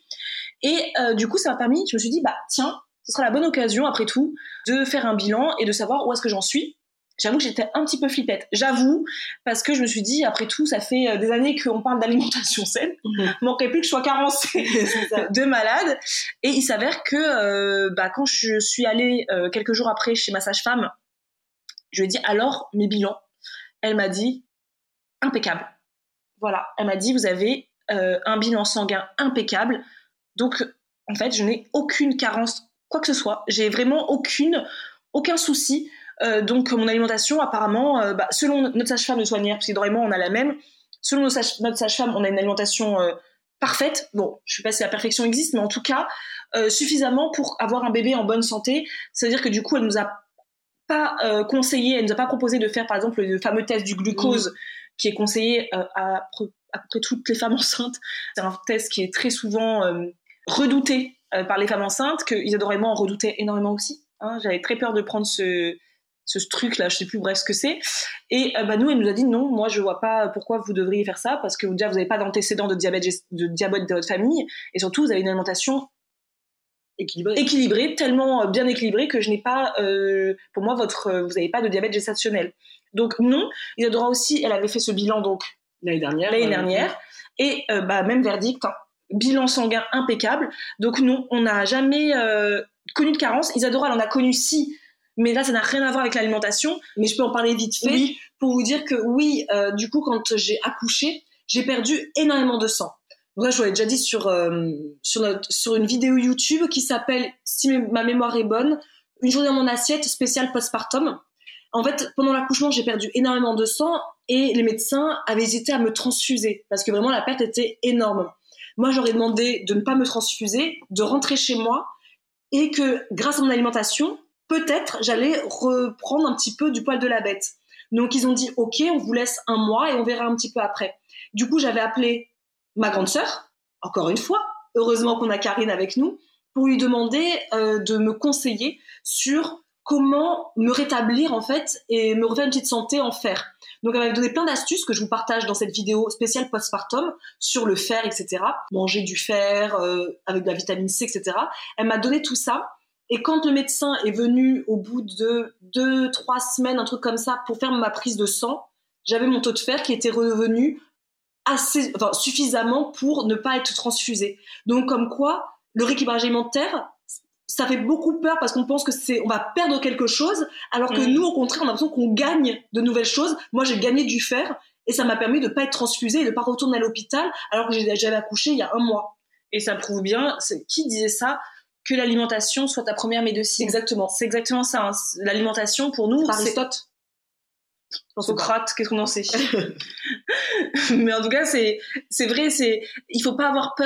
Et euh, du coup, ça m'a permis, je me suis dit, bah tiens, ce sera la bonne occasion, après tout, de faire un bilan et de savoir où est-ce que j'en suis. J'avoue que j'étais un petit peu flippette, j'avoue, parce que je me suis dit, après tout, ça fait des années qu'on parle d'alimentation saine, mmh. il manquerait plus que je sois carencée de malade. Et il s'avère que euh, bah, quand je suis allée euh, quelques jours après chez ma sage-femme, je lui ai dit, alors, mes bilans, elle m'a dit, impeccable. Voilà, elle m'a dit, vous avez euh, un bilan sanguin impeccable. Donc, en fait, je n'ai aucune carence, quoi que ce soit. J'ai vraiment aucune, aucun souci. Euh, donc, mon alimentation, apparemment, euh, bah, selon notre sage-femme de soignère, parce qu'Idora et moi, on a la même, selon notre, sage- notre sage-femme, on a une alimentation euh, parfaite. Bon, je ne sais pas si la perfection existe, mais en tout cas, euh, suffisamment pour avoir un bébé en bonne santé. C'est-à-dire que du coup, elle ne nous a pas euh, conseillé, elle ne nous a pas proposé de faire, par exemple, le fameux test du glucose, mmh. qui est conseillé euh, à, à peu près toutes les femmes enceintes. C'est un test qui est très souvent... Euh, redouté euh, par les femmes enceintes, que Isadora et moi on redoutait énormément aussi. Hein. J'avais très peur de prendre ce, ce truc-là, je sais plus bref ce que c'est. Et euh, bah, nous, elle nous a dit non, moi je vois pas pourquoi vous devriez faire ça, parce que déjà vous n'avez pas d'antécédents de diabète, de diabète dans votre famille, et surtout vous avez une alimentation équilibrée, équilibrée tellement bien équilibrée que je n'ai pas, euh, pour moi, votre, vous n'avez pas de diabète gestationnel. Donc non, Isadora aussi, elle avait fait ce bilan donc l'année dernière. L'année euh, dernière, et euh, bah, même verdict, hein. Bilan sanguin impeccable. Donc non, on n'a jamais euh, connu de carence. Isadora, elle en a connu si, mais là, ça n'a rien à voir avec l'alimentation. Mais je peux en parler vite fait oui. pour vous dire que oui, euh, du coup, quand j'ai accouché, j'ai perdu énormément de sang. Donc là, je vous l'ai déjà dit sur, euh, sur, notre, sur une vidéo YouTube qui s'appelle, si ma mémoire est bonne, Une journée dans mon assiette spéciale postpartum. En fait, pendant l'accouchement, j'ai perdu énormément de sang et les médecins avaient hésité à me transfuser parce que vraiment, la perte était énorme. Moi, j'aurais demandé de ne pas me transfuser, de rentrer chez moi et que, grâce à mon alimentation, peut-être, j'allais reprendre un petit peu du poil de la bête. Donc, ils ont dit, OK, on vous laisse un mois et on verra un petit peu après. Du coup, j'avais appelé ma grande sœur, encore une fois, heureusement qu'on a Karine avec nous, pour lui demander euh, de me conseiller sur comment me rétablir, en fait, et me refaire une petite santé en fer. Donc, elle m'avait donné plein d'astuces que je vous partage dans cette vidéo spéciale postpartum sur le fer, et cetera. Manger du fer euh, avec de la vitamine C, et cetera. Elle m'a donné tout ça. Et quand le médecin est venu au bout de deux, trois semaines, un truc comme ça, pour faire ma prise de sang, j'avais mon taux de fer qui était revenu assez, enfin, suffisamment pour ne pas être transfusé. Donc, comme quoi, le rééquilibrage alimentaire, ça fait beaucoup peur parce qu'on pense que c'est, on va perdre quelque chose, alors que mmh. nous, au contraire, on a l'impression qu'on gagne de nouvelles choses. Moi, j'ai gagné du fer et ça m'a permis de ne pas être transfusée et de ne pas retourner à l'hôpital alors que j'avais accouché il y a un mois. Et ça prouve bien, c'est, qui disait ça, que l'alimentation soit ta première médecine. Exactement. C'est exactement ça. Hein. L'alimentation, pour nous, Aristote. C'est... Socrate, qu'est-ce qu'on en sait? Mais en tout cas, c'est, c'est vrai, c'est, il faut pas avoir peur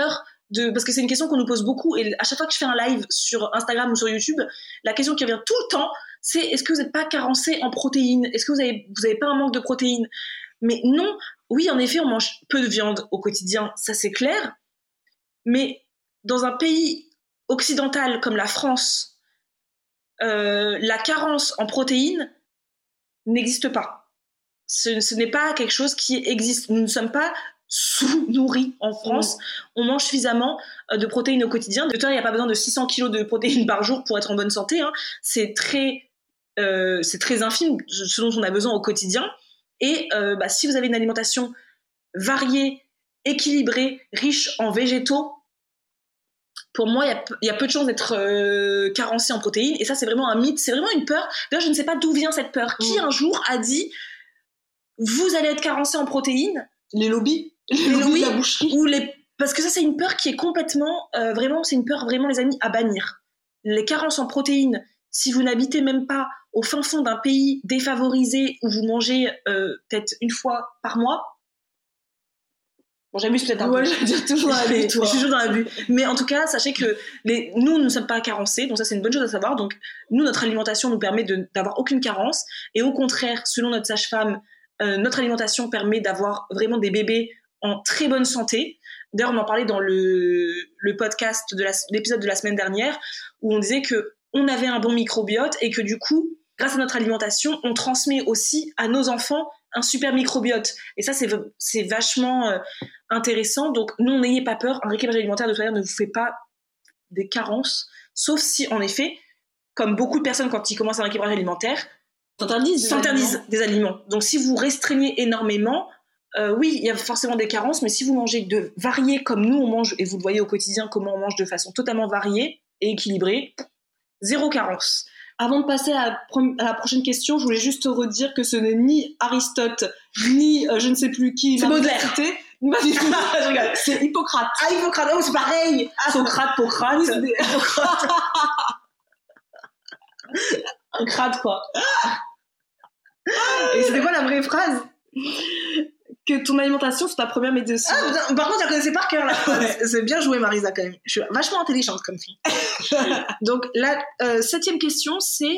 de, parce que c'est une question qu'on nous pose beaucoup, et à chaque fois que je fais un live sur Instagram ou sur YouTube, la question qui revient tout le temps, c'est est-ce que vous n'êtes pas carencé en protéines? Est-ce que vous avez, vous avez pas un manque de protéines? Mais non, oui, en effet, on mange peu de viande au quotidien, ça c'est clair, mais dans un pays occidental comme la France, euh, la carence en protéines n'existe pas. Ce, ce n'est pas quelque chose qui existe. Nous ne sommes pas sous-nourris en France. Mmh. On mange suffisamment de protéines au quotidien. De toute façon, il n'y a pas besoin de six cents kilos de protéines par jour pour être en bonne santé. Hein. C'est très, euh, c'est très infime ce dont on a besoin au quotidien. Et euh, bah, si vous avez une alimentation variée, équilibrée, riche en végétaux, pour moi, il y, y a peu de chances d'être euh, carencé en protéines. Et ça, c'est vraiment un mythe. C'est vraiment une peur. D'ailleurs, je ne sais pas d'où vient cette peur. Mmh. Qui, un jour, a dit « Vous allez être carencé en protéines ?» Les lobbies. Les, les lobbies lobbies de la boucherie. Ou les... Parce que ça, c'est une peur qui est complètement... Euh, vraiment, c'est une peur, vraiment, les amis, à bannir. Les carences en protéines, si vous n'habitez même pas au fin fond d'un pays défavorisé où vous mangez euh, peut-être une fois par mois, bon, j'abuse peut-être un ouais, peu. je veux dire toujours dans l'abus, toi. Je suis toujours dans l'abus. Mais en tout cas, sachez que les, nous, nous ne sommes pas carencés, donc ça, c'est une bonne chose à savoir. Donc, nous, notre alimentation nous permet de, d'avoir aucune carence. Et au contraire, selon notre sage-femme, euh, notre alimentation permet d'avoir vraiment des bébés en très bonne santé. D'ailleurs, on en parlait dans le, le podcast de la, l'épisode de la semaine dernière, où on disait qu'on avait un bon microbiote et que du coup, grâce à notre alimentation, on transmet aussi à nos enfants un super microbiote. Et ça, c'est, c'est vachement euh, intéressant. Donc, non, n'ayez pas peur. Un rééquilibrage alimentaire, de toute manière, ne vous fait pas des carences. Sauf si, en effet, comme beaucoup de personnes, quand ils commencent un rééquilibrage alimentaire, s'interdisent, s'interdisent des aliments. Donc, si vous restreignez énormément, euh, oui, il y a forcément des carences, mais si vous mangez de variés comme nous, on mange, et vous le voyez au quotidien, comment on mange de façon totalement variée et équilibrée, zéro carence. Avant de passer à la, prom- à la prochaine question, je voulais juste te redire que ce n'est ni Aristote, ni euh, je ne sais plus qui. C'est Baudelaire. Cité. Je regarde. C'est Hippocrate. Ah, Hippocrate, oh, c'est pareil. Ah, Socrate, Pocrate. Oui, c'est des... Un crade, quoi. Et c'était quoi la vraie phrase? Que ton alimentation, c'est ta première médecine. Ah, putain, par contre, je la connaissais par cœur, là. Ouais. C'est bien joué, Marisa, quand même. Je suis vachement intelligente comme fille. Donc, la euh, septième question, c'est...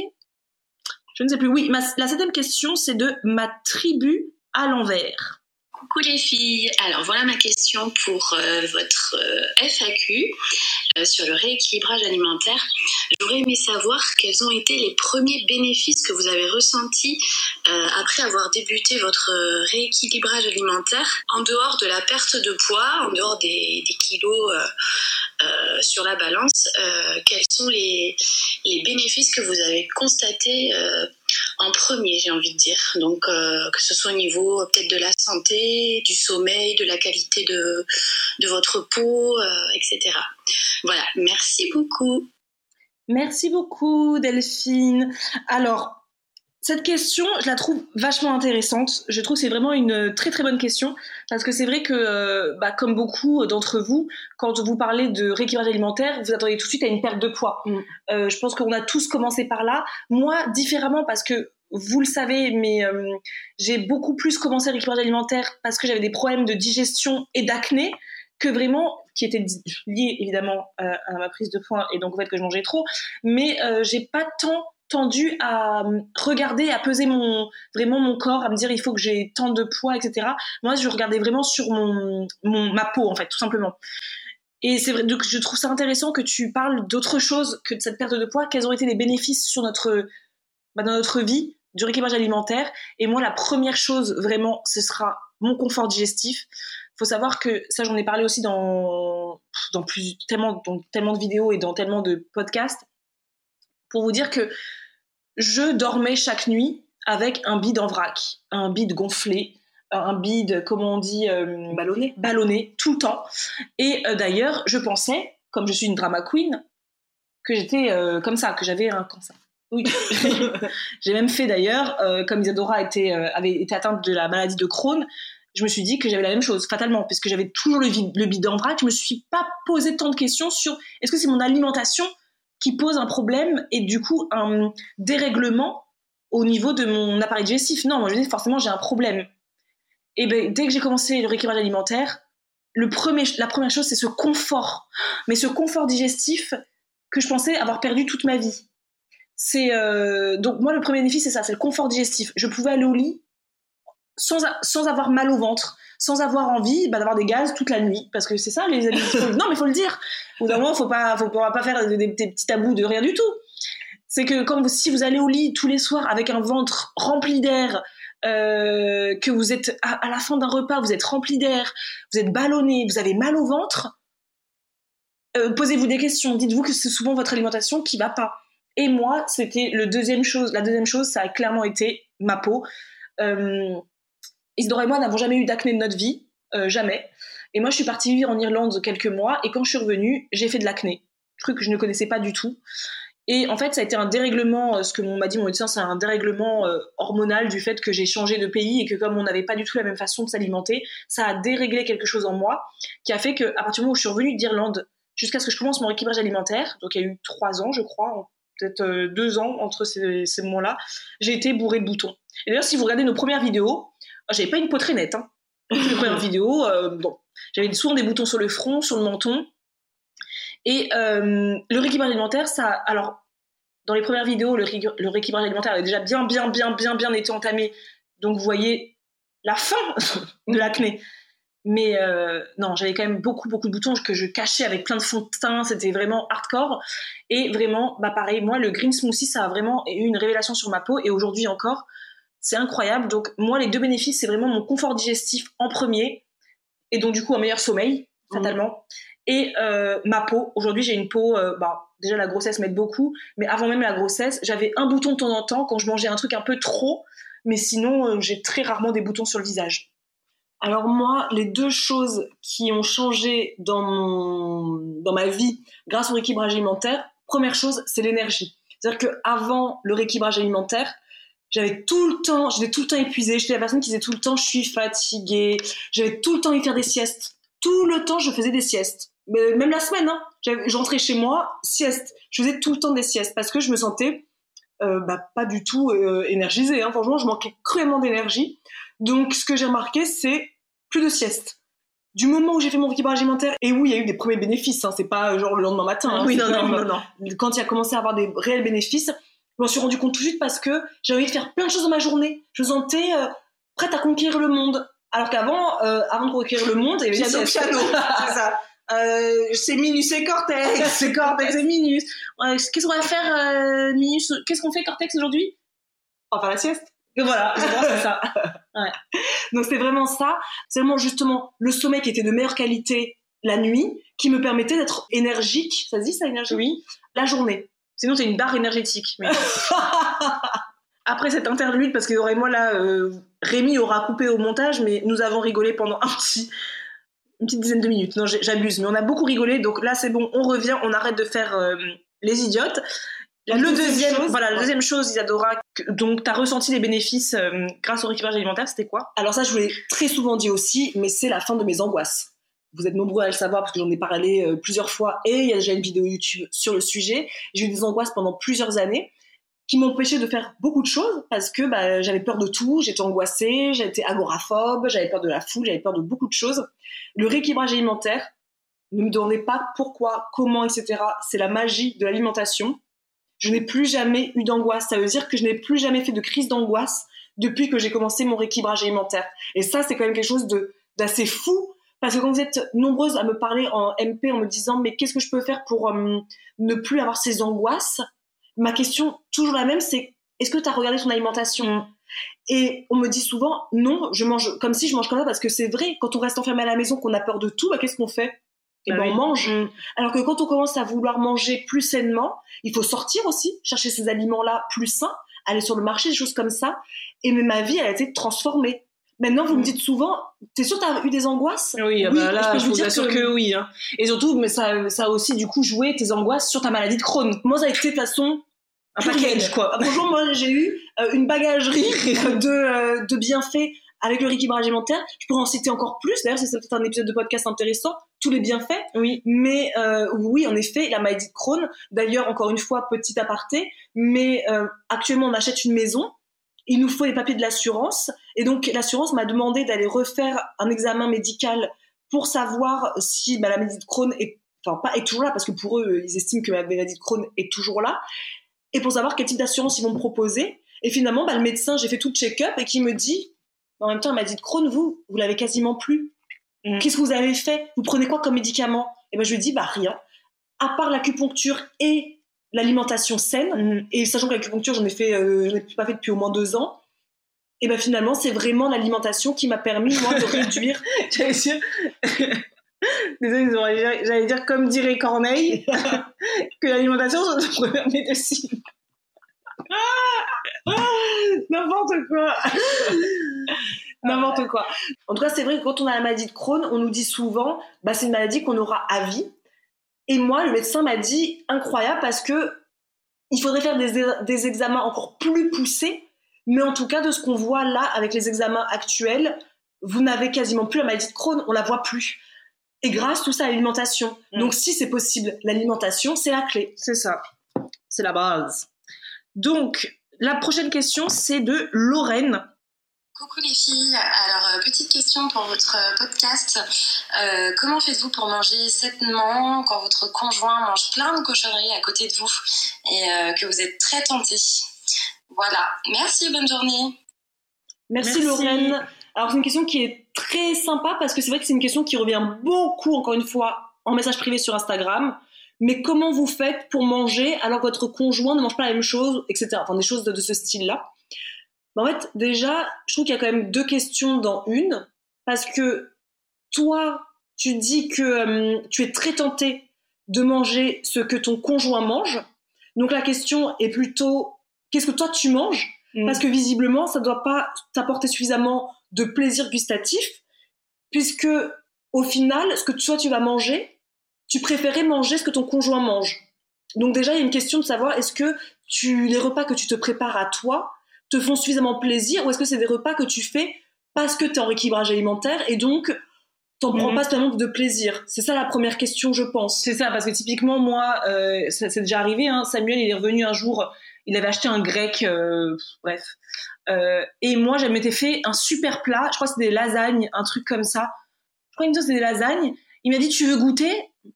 Je ne sais plus. Oui, ma... la septième question, c'est de ma tribu à l'envers. Coucou les filles, alors voilà ma question pour euh, votre euh, F A Q euh, sur le rééquilibrage alimentaire. J'aurais aimé savoir quels ont été les premiers bénéfices que vous avez ressentis euh, après avoir débuté votre rééquilibrage alimentaire, en dehors de la perte de poids, en dehors des, des kilos euh, euh, sur la balance. Euh, quels sont les, les bénéfices que vous avez constatés euh, en premier, j'ai envie de dire. Donc, euh, que ce soit au niveau euh, peut-être de la santé, du sommeil, de la qualité de, de votre peau, euh, et cetera. Voilà, merci beaucoup. Merci beaucoup, Delphine. Alors, cette question, je la trouve vachement intéressante. Je trouve que c'est vraiment une très très bonne question parce que c'est vrai que, euh, bah, comme beaucoup d'entre vous, quand vous parlez de rééquilibrage alimentaire, vous attendez tout de suite à une perte de poids. Mm. Euh, je pense qu'on a tous commencé par là. Moi, différemment, parce que vous le savez, mais euh, j'ai beaucoup plus commencé le rééquilibrage alimentaire parce que j'avais des problèmes de digestion et d'acné que vraiment, qui étaient liés évidemment euh, à ma prise de poids et donc au fait que je mangeais trop, mais euh, j'ai pas tant tendu à regarder, à peser mon, vraiment mon corps, à me dire il faut que j'ai tant de poids, et cetera. Moi, je regardais vraiment sur mon, mon, ma peau, en fait, tout simplement. Et c'est vrai, donc je trouve ça intéressant que tu parles d'autre chose que de cette perte de poids. Quels ont été les bénéfices sur notre, bah, dans notre vie du rééquilibrage alimentaire? Et moi, la première chose, vraiment, ce sera mon confort digestif. Il faut savoir que, ça j'en ai parlé aussi dans, dans, plus, tellement, dans tellement de vidéos et dans tellement de podcasts, pour vous dire que je dormais chaque nuit avec un bide en vrac, un bide gonflé, un bide, comment on dit, euh, ballonné, ballonné tout le temps. Et euh, d'ailleurs, je pensais, comme je suis une drama queen, que j'étais euh, comme ça, que j'avais un cancer. Oui, j'ai même fait d'ailleurs, euh, comme Isadora était, euh, avait été atteinte de la maladie de Crohn, je me suis dit que j'avais la même chose, fatalement, puisque j'avais toujours le, vide, le bide en vrac. Je me suis pas posé tant de questions sur est-ce que c'est mon alimentation qui pose un problème et du coup un dérèglement au niveau de mon appareil digestif. Non, moi je me dis forcément j'ai un problème. Et ben dès que j'ai commencé le rééquilibrage alimentaire, le premier, la première chose, c'est ce confort. Mais ce confort digestif que je pensais avoir perdu toute ma vie. C'est, euh, donc moi, le premier bénéfice, c'est ça, c'est le confort digestif. Je pouvais aller au lit sans, sans avoir mal au ventre, sans avoir envie bah, d'avoir des gaz toute la nuit. Parce que c'est ça, les amis. Non, mais il faut le dire. Au bout d'un moment, faut pas, faut, on va pas faire des, des, des petits tabous de rien du tout. C'est que quand vous, si vous allez au lit tous les soirs avec un ventre rempli d'air, euh, que vous êtes à, à la fin d'un repas, vous êtes rempli d'air, vous êtes ballonné, vous avez mal au ventre, euh, posez-vous des questions. Dites-vous que c'est souvent votre alimentation qui va pas. Et moi, c'était le deuxième chose. La deuxième chose, ça a clairement été ma peau. Euh, Isidore et moi n'avons jamais eu d'acné de notre vie, euh, jamais. Et moi, je suis partie vivre en Irlande quelques mois, et quand je suis revenue, j'ai fait de l'acné, truc que je ne connaissais pas du tout. Et en fait, ça a été un dérèglement, ce que m'a dit mon médecin, c'est un dérèglement euh, hormonal du fait que j'ai changé de pays et que comme on n'avait pas du tout la même façon de s'alimenter, ça a déréglé quelque chose en moi qui a fait qu'à partir du moment où je suis revenue d'Irlande jusqu'à ce que je commence mon rééquilibrage alimentaire, donc il y a eu trois ans, je crois, peut-être euh, deux ans entre ces, ces moments-là, j'ai été bourrée de boutons. Et d'ailleurs, si vous regardez nos premières vidéos, j'avais pas une peau très nette. Hein. Les premières vidéos, euh, bon, j'avais souvent des boutons sur le front, sur le menton. Et euh, le rééquilibrage alimentaire, ça, alors, dans les premières vidéos, le, ré, le rééquilibrage alimentaire avait déjà bien, bien, bien, bien, bien été entamé. Donc, vous voyez la fin de l'acné. Mais euh, non, j'avais quand même beaucoup, beaucoup de boutons que je cachais avec plein de fond de teint. C'était vraiment hardcore. Et vraiment, bah pareil, moi, le green smoothie, ça a vraiment eu une révélation sur ma peau. Et aujourd'hui encore, c'est incroyable. Donc, moi, les deux bénéfices, c'est vraiment mon confort digestif en premier. Et donc, du coup, un meilleur sommeil, fatalement. Mmh. Et euh, ma peau, aujourd'hui j'ai une peau, euh, bah, déjà la grossesse m'aide beaucoup, mais avant même la grossesse, j'avais un bouton de temps en temps quand je mangeais un truc un peu trop, mais sinon euh, j'ai très rarement des boutons sur le visage. Alors moi, les deux choses qui ont changé dans, mon, dans ma vie grâce au rééquilibrage alimentaire, première chose, c'est l'énergie. C'est-à-dire qu'avant le rééquilibrage alimentaire, j'avais tout le temps, j'étais tout le temps épuisée, j'étais la personne qui disait tout le temps « je suis fatiguée », j'avais tout le temps envie de faire des siestes. Tout le temps, je faisais des siestes. Mais même la semaine, hein, j'entrais chez moi, sieste. Je faisais tout le temps des siestes parce que je me sentais euh, bah, pas du tout euh, énergisée. Hein. Franchement, je manquais cruellement d'énergie. Donc, ce que j'ai remarqué, c'est plus de sieste. Du moment où j'ai fait mon rééquilibrage alimentaire, et oui, il y a eu des premiers bénéfices, hein, c'est pas genre le lendemain matin. Hein, oui, non, non, même, non, non. Quand il a commencé à avoir des réels bénéfices, je m'en suis rendu compte tout de suite parce que j'avais envie de faire plein de choses dans ma journée. Je me sentais euh, prête à conquérir le monde. Alors qu'avant, euh, avant de conquérir le monde, il y avait piano, des piano, c'est ça. Euh, c'est Minus et Cortex, c'est Cortex et Minus. Ouais, qu'est-ce qu'on va faire, euh, Minus? Qu'est-ce qu'on fait, Cortex, aujourd'hui? On va faire la sieste. Et voilà, c'est ça. Ouais. Donc c'est vraiment ça. C'est vraiment justement le sommeil qui était de meilleure qualité la nuit, qui me permettait d'être énergique. Ça se dit ça, énergique? Oui. La journée. Sinon, t'es une barre énergétique. Mais... Après cette interlude, parce que moi là, euh, Rémi aura coupé au montage, mais nous avons rigolé pendant un petit, une petite dizaine de minutes. Non, j'abuse, mais on a beaucoup rigolé. Donc là, c'est bon, on revient, on arrête de faire euh, les idiotes. La le deuxième, deuxième chose, voilà, la deuxième chose, Isadora, donc t'as ressenti les bénéfices euh, grâce au rééquilibrage alimentaire, c'était quoi? Alors ça, je vous l'ai très souvent dit aussi, mais c'est la fin de mes angoisses. Vous êtes nombreux à le savoir parce que j'en ai parlé euh, plusieurs fois et il y a déjà une vidéo YouTube sur le sujet. J'ai eu des angoisses pendant plusieurs années qui m'empêchaient de faire beaucoup de choses parce que bah, j'avais peur de tout, j'étais angoissée, j'étais agoraphobe, j'avais peur de la foule, j'avais peur de beaucoup de choses. Le rééquilibrage alimentaire, ne me demandez pas pourquoi, comment, et cetera. C'est la magie de l'alimentation. Je n'ai plus jamais eu d'angoisse. Ça veut dire que je n'ai plus jamais fait de crise d'angoisse depuis que j'ai commencé mon rééquilibrage alimentaire. Et ça, c'est quand même quelque chose de, d'assez fou. Parce que quand vous êtes nombreuses à me parler en M P en me disant « mais qu'est-ce que je peux faire pour euh, ne plus avoir ces angoisses ?» Ma question, toujours la même, c'est « est-ce que tu as regardé ton alimentation ?» Et on me dit souvent « non, je mange comme si je mange comme ça » parce que c'est vrai, quand on reste enfermé à la maison, qu'on a peur de tout, bah, qu'est-ce qu'on fait? Et ben, bah oui. on mange. Mmh. Alors que quand on commence à vouloir manger plus sainement, il faut sortir aussi, chercher ces aliments-là plus sains, aller sur le marché, des choses comme ça. Et mais ma vie, elle a été transformée. Maintenant, vous mmh. me dites souvent, t'es sûre que t'as eu des angoisses? Oui, oui bah là, je peux je vous dire que... que oui. Hein. Et surtout, mais ça, ça a aussi du coup joué tes angoisses sur ta maladie de Crohn. Moi, ça a été de façon un package, quoi. Bonjour, moi, j'ai eu euh, une bagagerie de, euh, de bienfaits avec le rééquilibrage alimentaire. Je pourrais en citer encore plus. D'ailleurs, c'est peut-être un épisode de podcast intéressant. Tous les bienfaits. Oui. Mais euh, oui, en effet, la maladie de Crohn. D'ailleurs, encore une fois, petit aparté. Mais euh, actuellement, on achète une maison. Il nous faut les papiers de l'assurance. Et donc, l'assurance m'a demandé d'aller refaire un examen médical pour savoir si bah, la maladie de Crohn est, enfin pas est toujours là, parce que pour eux, ils estiment que la maladie de Crohn est toujours là, et pour savoir quel type d'assurance ils vont me proposer. Et finalement, bah, le médecin, j'ai fait tout le check-up et qui me dit, en même temps, la maladie de Crohn, vous, vous l'avez quasiment plus. Mmh. Qu'est-ce que vous avez fait? Vous prenez quoi comme médicament? Et ben je lui dis, bah rien, à part l'acupuncture et l'alimentation saine. Mmh. Et sachant que l'acupuncture, j'en ai fait, euh, je l'ai pas fait depuis au moins deux ans. Et ben finalement, c'est vraiment l'alimentation qui m'a permis, moi, de réduire. J'allais dire... Désolée, j'allais dire comme dirait Corneille, que l'alimentation, c'est notre première médecine. N'importe quoi. N'importe quoi. En tout cas, c'est vrai que quand on a la maladie de Crohn, on nous dit souvent, bah, c'est une maladie qu'on aura à vie. Et moi, le médecin m'a dit, incroyable, parce que il faudrait faire des, des examens encore plus poussés. Mais en tout cas, de ce qu'on voit là, avec les examens actuels, vous n'avez quasiment plus la maladie de Crohn, on la voit plus. Et grâce tout ça à l'alimentation. Mmh. Donc si c'est possible, l'alimentation, c'est la clé. C'est ça. C'est la base. Donc, la prochaine question, c'est de Lorraine. Coucou les filles, alors petite question pour votre podcast, euh, comment faites-vous pour manger sainement quand votre conjoint mange plein de cochonneries à côté de vous et euh, que vous êtes très tentée? Voilà, merci, bonne journée. Merci, Merci Lorraine. Alors c'est une question qui est très sympa parce que c'est vrai que c'est une question qui revient beaucoup, encore une fois, en message privé sur Instagram. Mais comment vous faites pour manger alors que votre conjoint ne mange pas la même chose, et cetera. Enfin des choses de, de ce style-là. En fait, déjà, je trouve qu'il y a quand même deux questions dans une, parce que toi, tu dis que euh, tu es très tenté de manger ce que ton conjoint mange. Donc la question est plutôt, qu'est-ce que toi tu manges? Mmh. Parce que visiblement, ça ne doit pas t'apporter suffisamment de plaisir gustatif, puisque au final, ce que toi tu vas manger, tu préférais manger ce que ton conjoint mange. Donc déjà, il y a une question de savoir, est-ce que tu, les repas que tu te prépares à toi te font suffisamment plaisir, ou est-ce que c'est des repas que tu fais parce que tu es en rééquilibrage alimentaire et donc t'en mmh. prends pas tellement de plaisir? C'est ça la première question, je pense. C'est ça, parce que typiquement, moi, euh, ça, c'est déjà arrivé, hein, Samuel, il est revenu un jour, il avait acheté un grec, euh, bref, euh, et moi, je m'étais fait un super plat, je crois que c'était des lasagnes, un truc comme ça. Je crois qu'il me dit que c'était des lasagnes. Il m'a dit, tu veux goûter?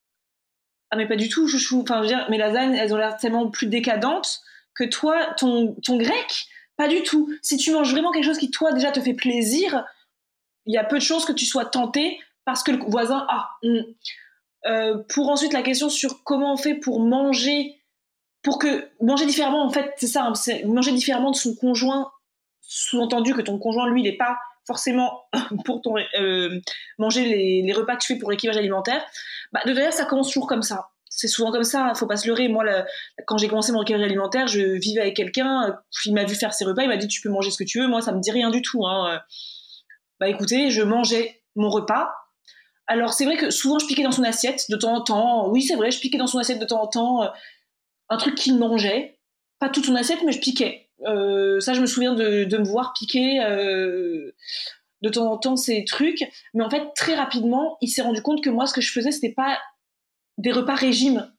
Ah, mais pas du tout, chouchou. Enfin, je veux dire, mes lasagnes, elles ont l'air tellement plus décadentes que toi, ton, ton grec, pas du tout. Si tu manges vraiment quelque chose qui, toi, déjà te fait plaisir, il y a peu de chances que tu sois tenté parce que le voisin a. Ah, mm. euh, pour ensuite, la question sur comment on fait pour manger, pour que manger différemment, en fait, c'est ça, hein, c'est manger différemment de son conjoint, sous-entendu que ton conjoint, lui, il n'est pas forcément pour ton, euh, manger les, les repas que tu fais pour l'équilibrage alimentaire. Bah, de d'ailleurs, ça commence toujours comme ça. C'est souvent comme ça, faut pas se leurrer. Moi, le, quand j'ai commencé mon rééquilibrage alimentaire, je vivais avec quelqu'un, il m'a vu faire ses repas, il m'a dit tu peux manger ce que tu veux. Moi, ça me dit rien du tout. Hein. Bah écoutez, je mangeais mon repas. Alors c'est vrai que souvent je piquais dans son assiette de temps en temps. Oui, c'est vrai, je piquais dans son assiette de temps en temps. Un truc qu'il mangeait, pas toute son assiette, mais je piquais. Euh, ça, je me souviens de, de me voir piquer euh, de temps en temps ces trucs. Mais en fait, très rapidement, il s'est rendu compte que moi, ce que je faisais, c'était pas des repas régime,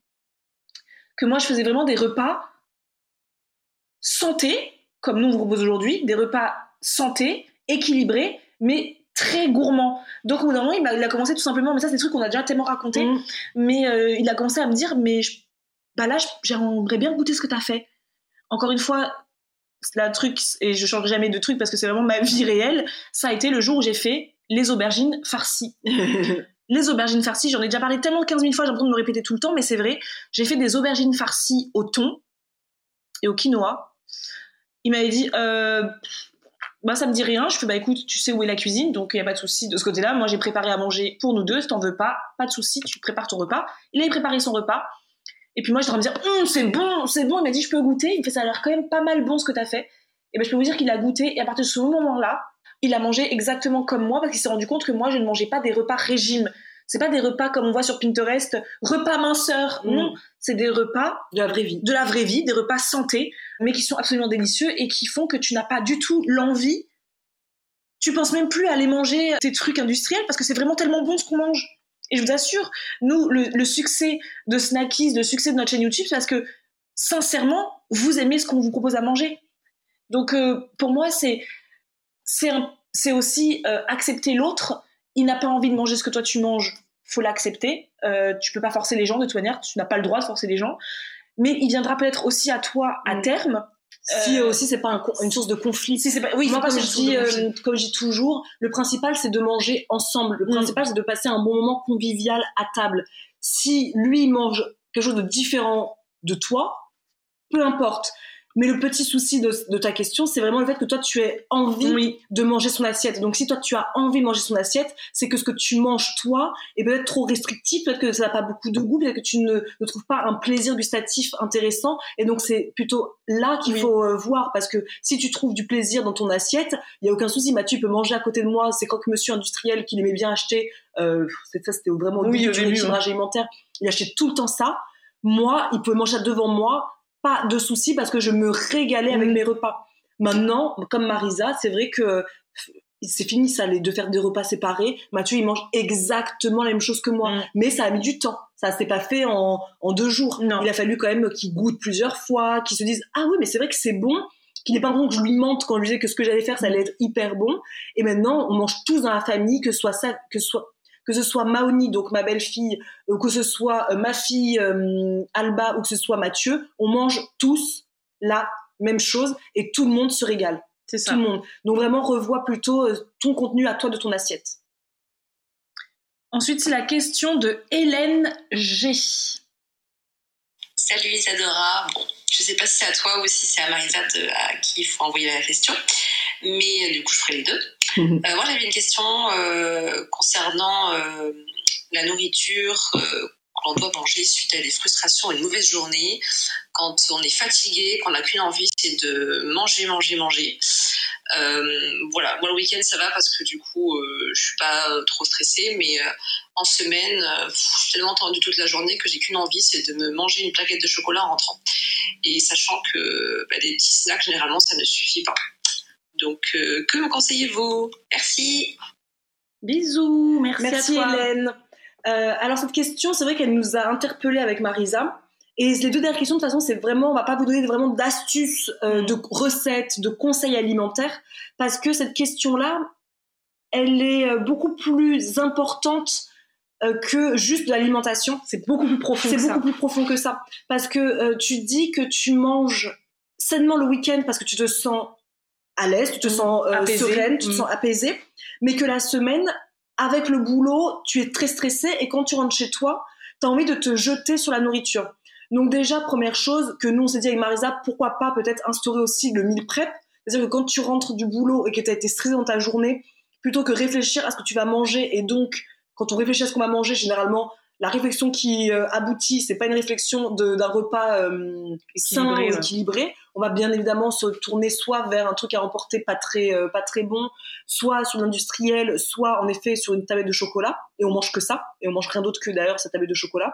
que moi je faisais vraiment des repas santé, comme nous on vous propose aujourd'hui, des repas santé, équilibrés, mais très gourmands. Donc au bout d'un moment, il a, il a commencé tout simplement, mais ça c'est des trucs qu'on a déjà tellement raconté, mmh. mais euh, il a commencé à me dire, mais je, bah là j'aimerais bien goûter ce que t'as fait. Encore une fois, la truc, et je change jamais de truc parce que c'est vraiment ma vie réelle, ça a été le jour où j'ai fait les aubergines farcies. Les aubergines farcies, j'en ai déjà parlé tellement quinze mille fois, j'ai l'impression de me répéter tout le temps, mais c'est vrai, j'ai fait des aubergines farcies au thon et au quinoa. Il m'avait dit, euh, bah ça me dit rien. Je fais, bah écoute, tu sais où est la cuisine, donc il n'y a pas de souci de ce côté-là. Moi, j'ai préparé à manger pour nous deux, si t'en veux pas, pas de souci, tu prépares ton repas. Il avait préparé son repas, et puis moi, j'étais en train de me dire, hum, c'est bon, c'est bon. Il m'a dit, je peux goûter. Il me fait, ça a l'air quand même pas mal bon ce que t'as fait. Et ben, je peux vous dire qu'il a goûté, et à partir de ce moment-là, il a mangé exactement comme moi, parce qu'il s'est rendu compte que moi, je ne mangeais pas des repas régime. C'est pas des repas comme on voit sur Pinterest, repas minceur. Mmh. Non, c'est des repas de la vraie vie, de la vraie vie, des repas santé, mais qui sont absolument délicieux et qui font que tu n'as pas du tout l'envie. Tu penses même plus à aller manger tes trucs industriels parce que c'est vraiment tellement bon ce qu'on mange. Et je vous assure, nous, le, le succès de Snackies, le succès de notre chaîne YouTube, c'est parce que sincèrement, vous aimez ce qu'on vous propose à manger. Donc, euh, pour moi, c'est c'est, un, c'est aussi euh, accepter l'autre il n'a pas envie de manger ce que toi tu manges, faut l'accepter. Euh, tu peux pas forcer les gens de toute manière, tu n'as pas le droit de forcer les gens. Mais il viendra peut-être aussi à toi à mmh. terme. Si euh, aussi c'est pas un, une source de conflit. Si c'est pas, oui, moi c'est comme pas je dis, euh, comme je dis toujours, le principal c'est de manger ensemble. Le mmh. principal c'est de passer un bon moment convivial à table. Si lui mange quelque chose de différent de toi, peu importe. Mais le petit souci de, de ta question, c'est vraiment le fait que toi, tu aies envie oui. de manger son assiette. Donc, si toi, tu as envie de manger son assiette, c'est que ce que tu manges, toi, est peut-être trop restrictif, peut-être que ça n'a pas beaucoup de goût, peut-être que tu ne, ne trouves pas un plaisir gustatif intéressant. Et donc, c'est plutôt là qu'il oui. faut euh, voir. Parce que si tu trouves du plaisir dans ton assiette, il n'y a aucun souci. Mathieu, il peut manger à côté de moi. C'est croque-monsieur industriel qu'il aimait bien acheter. Euh, c'est, ça, c'était vraiment au oui, début du rééquilibrage alimentaire. Il achetait tout le temps ça. Moi, il peut manger ça devant moi. Pas de souci parce que je me régalais avec mmh. mes repas. Maintenant, comme Marisa, c'est vrai que c'est fini ça, les de faire des repas séparés. Mathieu, il mange exactement la même chose que moi, mmh. mais ça a mis du temps. Ça s'est pas fait en, en deux jours. Non. Il a fallu quand même qu'il goûte plusieurs fois, qu'il se dise ah oui, mais c'est vrai que c'est bon. Qu'il n'est pas bon que je lui mente quand je lui disais que ce que j'allais faire, ça allait être hyper bon. Et maintenant, on mange tous dans la famille, que ce soit ça, que ce soit que ce soit Maoni, donc ma belle-fille, ou que ce soit euh, ma fille euh, Alba, ou que ce soit Mathieu, on mange tous la même chose et tout le monde se régale. C'est ça. Tout le monde. Donc vraiment, revois plutôt euh, ton contenu à toi de ton assiette. Ensuite, c'est la question de Hélène G. Salut Isadora. Bon, je sais pas si c'est à toi ou si c'est à Marisa de, à qui il faut envoyer la question, mais euh, du coup, je ferai les deux. Euh, moi, j'avais une question euh, concernant euh, la nourriture euh, que l'on doit manger suite à des frustrations, une mauvaise journée. Quand on est fatigué, quand on n'a qu'une envie, c'est de manger, manger, manger. Euh, voilà, moi le week-end ça va parce que du coup euh, je suis pas trop stressée, mais euh, en semaine, euh, pff, je suis tellement tendue toute la journée que j'ai qu'une envie, c'est de me manger une plaquette de chocolat en rentrant. Et sachant que bah, des petits snacks, généralement, ça ne suffit pas. Donc, euh, que me conseillez-vous ? Merci. Bisous, merci, merci à toi. Hélène. Euh, alors cette question, c'est vrai qu'elle nous a interpellés avec Marisa. Et les deux dernières questions, de toute façon, c'est vraiment, on va pas vous donner vraiment d'astuces, euh, mmh. de recettes, de conseils alimentaires, parce que cette question-là, elle est beaucoup plus importante euh, que juste de l'alimentation. C'est beaucoup plus profond. C'est que beaucoup ça. plus profond que ça, parce que euh, tu dis que tu manges sainement le week-end parce que tu te sens à l'aise, tu te sens euh, sereine, tu te mmh. sens apaisée, mais que la semaine, avec le boulot, tu es très stressée et quand tu rentres chez toi, tu as envie de te jeter sur la nourriture. Donc déjà, première chose que nous on s'est dit avec Marisa, pourquoi pas peut-être instaurer aussi le meal prep, c'est-à-dire que quand tu rentres du boulot et que tu as été stressée dans ta journée, plutôt que réfléchir à ce que tu vas manger, et donc quand on réfléchit à ce qu'on va manger, généralement la réflexion qui euh, aboutit, c'est pas une réflexion de, d'un repas euh, sain ou équilibré. On va bien évidemment se tourner soit vers un truc à emporter pas très euh, pas très bon, soit sur l'industriel, soit en effet sur une tablette de chocolat, et on mange que ça, et on mange rien d'autre que d'ailleurs cette tablette de chocolat.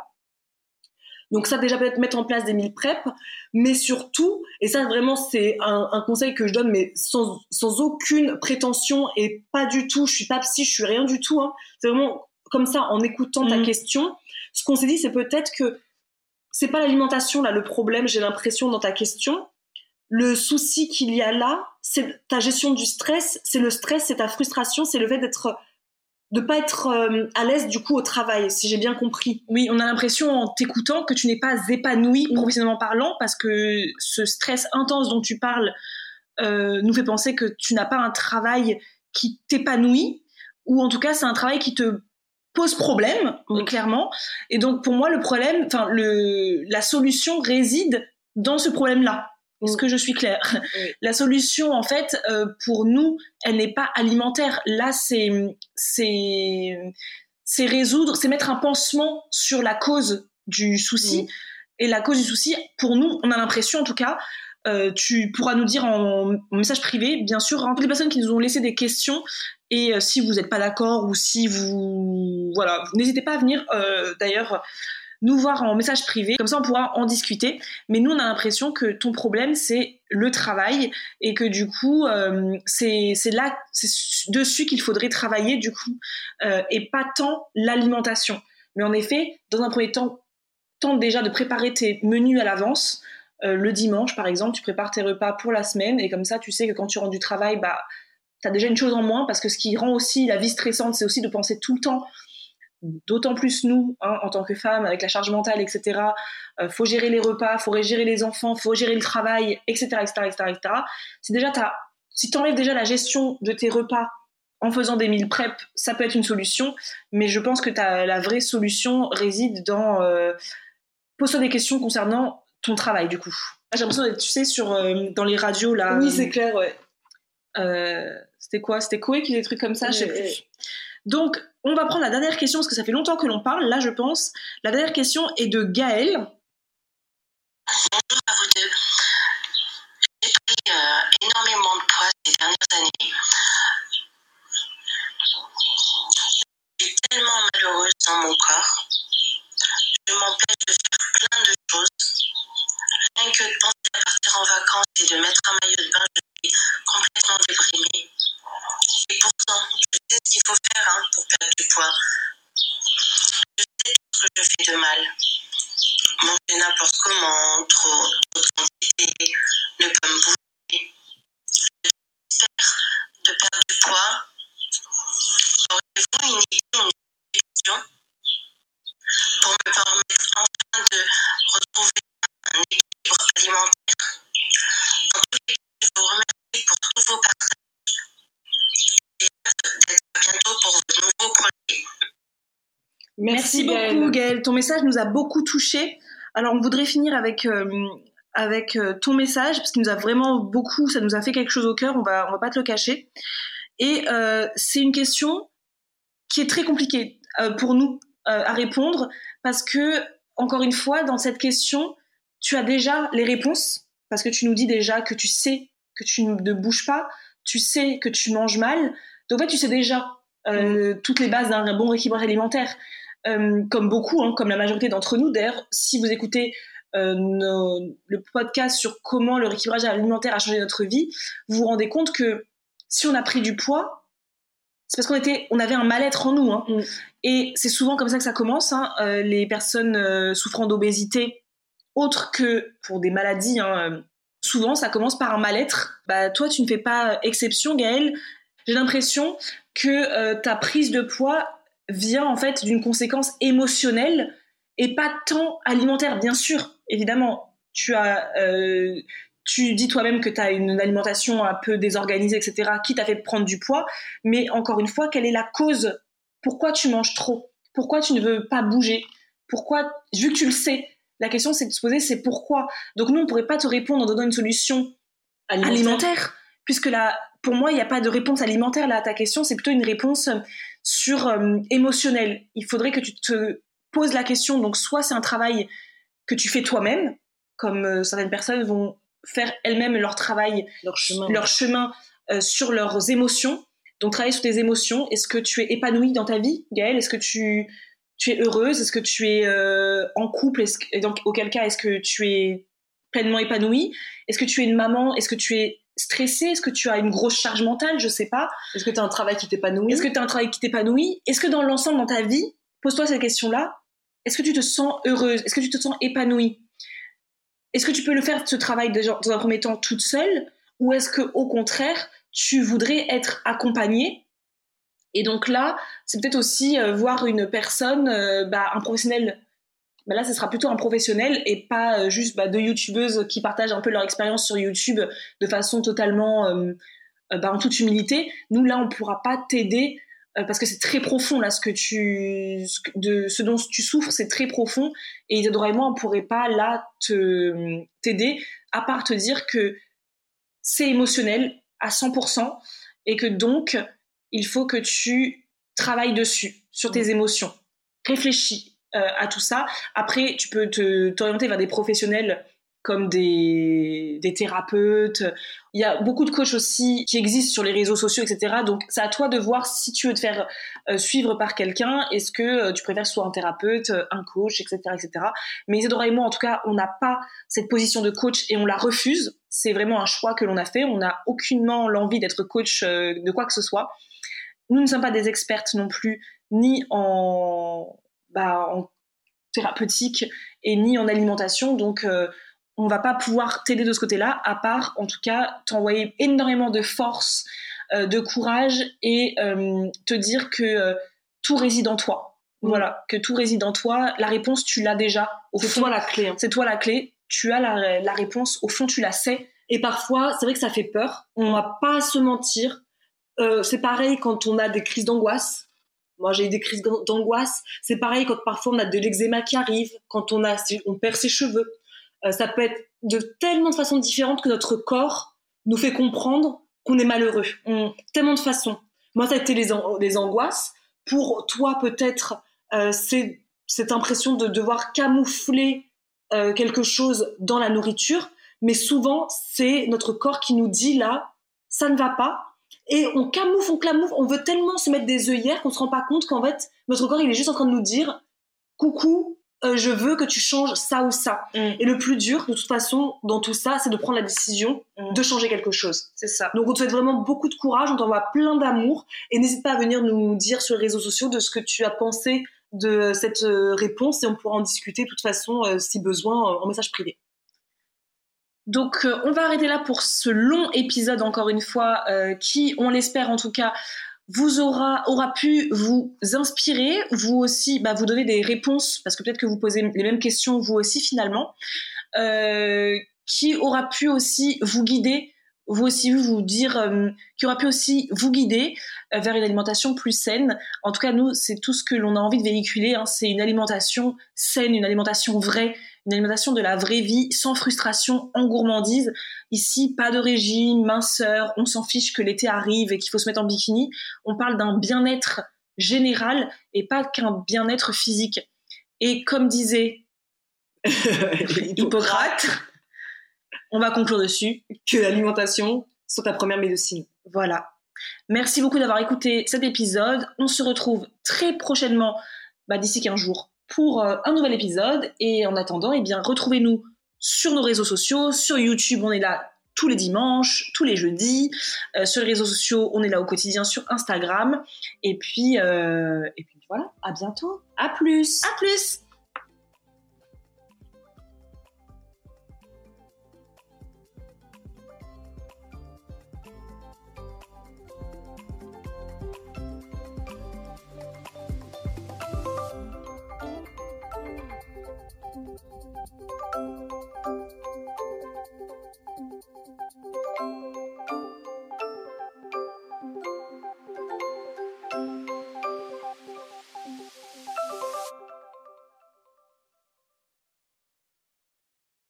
Donc ça, déjà, peut-être mettre en place des meal prep, mais surtout, et ça vraiment c'est un, un conseil que je donne, mais sans, sans aucune prétention, et pas du tout, je suis pas psy, je suis rien du tout, hein. C'est vraiment comme ça, en écoutant mmh. ta question, ce qu'on s'est dit, c'est peut-être que c'est pas l'alimentation là le problème, j'ai l'impression, dans ta question. Le souci qu'il y a là, c'est ta gestion du stress, c'est le stress, c'est ta frustration, c'est le fait d'être de pas être euh, à l'aise du coup au travail, si j'ai bien compris. Oui, on a l'impression en t'écoutant que tu n'es pas épanouie mmh. professionnellement parlant, parce que ce stress intense dont tu parles euh, nous fait penser que tu n'as pas un travail qui t'épanouit, ou en tout cas c'est un travail qui te pose problème, mmh. clairement. Et donc pour moi le problème, enfin le la solution réside dans ce problème-là. Est-ce que je suis claire ? Oui. La solution, en fait, euh, pour nous, elle n'est pas alimentaire. Là, c'est, c'est, c'est résoudre, c'est mettre un pansement sur la cause du souci. Oui. Et la cause du souci, pour nous, on a l'impression, en tout cas, euh, tu pourras nous dire en, en message privé, bien sûr, hein, toutes les personnes qui nous ont laissé des questions. Et euh, si vous n'êtes pas d'accord ou si vous, voilà, n'hésitez pas à venir. Euh, d'ailleurs. Nous voir en message privé, comme ça on pourra en discuter. Mais nous on a l'impression que ton problème c'est le travail et que du coup euh, c'est c'est là c'est dessus qu'il faudrait travailler du coup euh, et pas tant l'alimentation. Mais en effet, dans un premier temps, tente déjà de préparer tes menus à l'avance. Euh, le dimanche par exemple, tu prépares tes repas pour la semaine et comme ça tu sais que quand tu rentres du travail, bah t'as déjà une chose en moins, parce que ce qui rend aussi la vie stressante, c'est aussi de penser tout le temps, d'autant plus nous, hein, en tant que femmes, avec la charge mentale, et cetera. Euh, faut gérer les repas, faut gérer les enfants, faut gérer le travail, et cetera, et cetera, et cetera, et cetera. Si déjà t'as, si t'enlèves déjà la gestion de tes repas en faisant des meal prep, ça peut être une solution, mais je pense que t'as, la vraie solution réside dans euh, pose-toi des questions concernant ton travail, du coup. J'ai l'impression d'être, tu sais, sur, euh, dans les radios, là. Oui, c'est clair, ouais. Euh, c'était quoi? C'était Koé qui faisait des trucs comme ça, ouais, je sais plus. Ouais. Donc, on va prendre la dernière question, parce que ça fait longtemps que l'on parle, là, je pense. La dernière question est de Gaëlle. Bonjour à vous deux. J'ai pris euh, énormément de poids ces dernières années. Je suis tellement malheureuse dans mon corps. Je m'empêche de faire plein de choses. Rien que de penser à partir en vacances et de mettre un maillot de bain, je suis complètement déprimée. Et pourtant, je sais ce qu'il faut faire hein, pour perdre du poids. Je sais ce que je fais de mal. Manger n'importe comment, trop, trop de quantité, ne pas me bouger. J'espère de perdre du poids. Auriez-vous une idée ou une solution pour me permettre enfin de retrouver un équilibre alimentaire? En tous les cas, je vous remercie pour tous vos partages. J'ai hâte d'être à bientôt pour de nouveaux projets. Merci, Merci beaucoup, Gaëlle. Gaëlle. Ton message nous a beaucoup touchés. Alors, on voudrait finir avec, euh, avec euh, ton message, parce qu'il nous a vraiment beaucoup, ça nous a fait quelque chose au cœur, on va, on va pas te le cacher. Et euh, c'est une question qui est très compliquée euh, pour nous euh, à répondre, parce que, encore une fois, dans cette question, tu as déjà les réponses, parce que tu nous dis déjà que tu sais que tu ne bouges pas, tu sais que tu manges mal, donc en fait, tu sais déjà euh, mmh. toutes les bases d'un bon rééquilibrage alimentaire. Euh, comme beaucoup, hein, comme la majorité d'entre nous. D'ailleurs, si vous écoutez euh, nos, le podcast sur comment le rééquilibrage alimentaire a changé notre vie, vous vous rendez compte que si on a pris du poids, c'est parce qu'on était, on avait un mal-être en nous. Hein. Mm. Et c'est souvent comme ça que ça commence. Hein. Euh, les personnes euh, souffrant d'obésité, autres que pour des maladies, hein, souvent ça commence par un mal-être. Bah, toi, tu ne fais pas exception, Gaëlle. J'ai l'impression que euh, ta prise de poids vient en fait d'une conséquence émotionnelle et pas tant alimentaire. Bien sûr, évidemment, tu as, euh, tu dis toi-même que tu as une alimentation un peu désorganisée, et cetera, qui t'a fait prendre du poids. Mais encore une fois, quelle est la cause? Pourquoi tu manges trop? Pourquoi tu ne veux pas bouger? Pourquoi, vu que tu le sais, la question c'est de se poser, c'est pourquoi. Donc nous, on pourrait pas te répondre en donnant une solution alimentaire, alimentaire puisque là, pour moi, il n'y a pas de réponse alimentaire là à ta question. C'est plutôt une réponse sur euh, émotionnel. Il faudrait que tu te poses la question. Donc, soit c'est un travail que tu fais toi-même, comme euh, certaines personnes vont faire elles-mêmes leur travail, leur chemin, leur chemin euh, sur leurs émotions. Donc, travailler sur tes émotions. Est-ce que tu es épanouie dans ta vie, Gaëlle? Est-ce que tu, tu es heureuse? Est-ce que tu es euh, en couple? Est-ce que, et donc, auquel cas, est-ce que tu es pleinement épanouie? Est-ce que tu es une maman? Est-ce que tu es stressée? Est-ce que tu as une grosse charge mentale? Je sais pas. Est-ce que tu as un travail qui t'épanouit? Est-ce que tu as un travail qui t'épanouit? Est-ce que dans l'ensemble, dans ta vie, pose-toi cette question-là, est-ce que tu te sens heureuse? Est-ce que tu te sens épanouie? Est-ce que tu peux le faire, ce travail, déjà, dans un premier temps, toute seule? Ou est-ce que, au contraire, tu voudrais être accompagnée? Et donc là, c'est peut-être aussi euh, voir une personne, euh, bah, un professionnel. Bah là, ce sera plutôt un professionnel et pas euh, juste bah, deux youtubeuses qui partagent un peu leur expérience sur YouTube de façon totalement, euh, euh, bah, en toute humilité. Nous, là, on ne pourra pas t'aider euh, parce que c'est très profond, là, ce, que tu, ce, que, de, ce dont tu souffres, c'est très profond. Et Isadora et moi, on ne pourrait pas, là, te, t'aider, à part te dire que c'est émotionnel à cent pour cent et que donc, il faut que tu travailles dessus, sur tes émotions. Réfléchis Euh, à tout ça. Après, tu peux te, t'orienter vers des professionnels comme des, des thérapeutes. Il y a beaucoup de coachs aussi qui existent sur les réseaux sociaux, et cetera. Donc, c'est à toi de voir si tu veux te faire euh, suivre par quelqu'un. Est-ce que euh, tu préfères soit un thérapeute, un coach, et cetera, et cetera. Mais Isadora et moi, en tout cas, on n'a pas cette position de coach et on la refuse. C'est vraiment un choix que l'on a fait. On n'a aucunement l'envie d'être coach euh, de quoi que ce soit. Nous ne sommes pas des expertes non plus, ni en... Bah, en thérapeutique et ni en alimentation, donc euh, on va pas pouvoir t'aider de ce côté-là, à part en tout cas t'envoyer énormément de force euh, de courage et euh, te dire que euh, tout réside en toi. Mmh. Voilà, que tout réside en toi. La réponse, tu l'as déjà. Au c'est fond, toi la clé. Hein. C'est toi la clé. Tu as la, la réponse. Au fond, tu la sais. Et parfois, c'est vrai que ça fait peur. On va pas se mentir. Euh, c'est pareil quand on a des crises d'angoisse. Moi, j'ai eu des crises d'angoisse. C'est pareil quand parfois on a de l'eczéma qui arrive, quand on, a, on perd ses cheveux. Euh, ça peut être de tellement de façons différentes que notre corps nous fait comprendre qu'on est malheureux. On, tellement de façons. Moi, ça a été les, an- les angoisses. Pour toi, peut-être, euh, c'est cette impression de devoir camoufler euh, quelque chose dans la nourriture. Mais souvent, c'est notre corps qui nous dit là, ça ne va pas. Et on camoufle, on camoufle, on veut tellement se mettre des œillères qu'on se rend pas compte qu'en fait, notre corps, il est juste en train de nous dire « Coucou, euh, je veux que tu changes ça ou ça. Mm. » Et le plus dur, de toute façon, dans tout ça, c'est de prendre la décision mm. de changer quelque chose. C'est ça. Donc, on te souhaite vraiment beaucoup de courage, on t'envoie plein d'amour. Et n'hésite pas à venir nous dire sur les réseaux sociaux de ce que tu as pensé de cette euh, réponse. Et on pourra en discuter, de toute façon, euh, si besoin, euh, en message privé. Donc, euh, on va arrêter là pour ce long épisode, encore une fois, euh, qui, on l'espère en tout cas, vous aura, aura pu vous inspirer, vous aussi, bah, vous donner des réponses, parce que peut-être que vous posez les mêmes questions, vous aussi, finalement, euh, qui aura pu aussi vous guider, vous aussi vous dire, euh, qui aura pu aussi vous guider euh, vers une alimentation plus saine. En tout cas, nous, c'est tout ce que l'on a envie de véhiculer, hein, c'est une alimentation saine, une alimentation vraie, une alimentation de la vraie vie, sans frustration, en gourmandise. Ici, pas de régime, minceur, on s'en fiche que l'été arrive et qu'il faut se mettre en bikini. On parle d'un bien-être général et pas qu'un bien-être physique. Et comme disait Hippocrate, on va conclure dessus, que l'alimentation soit ta première médecine. Voilà. Merci beaucoup d'avoir écouté cet épisode. On se retrouve très prochainement, bah, d'ici quinze jours, pour euh, un nouvel épisode. Et en attendant, eh bien, retrouvez-nous sur nos réseaux sociaux. Sur YouTube, on est là tous les dimanches, tous les jeudis. Euh, sur les réseaux sociaux, on est là au quotidien sur Instagram. Et puis, euh, et puis voilà, à bientôt. À plus. À plus.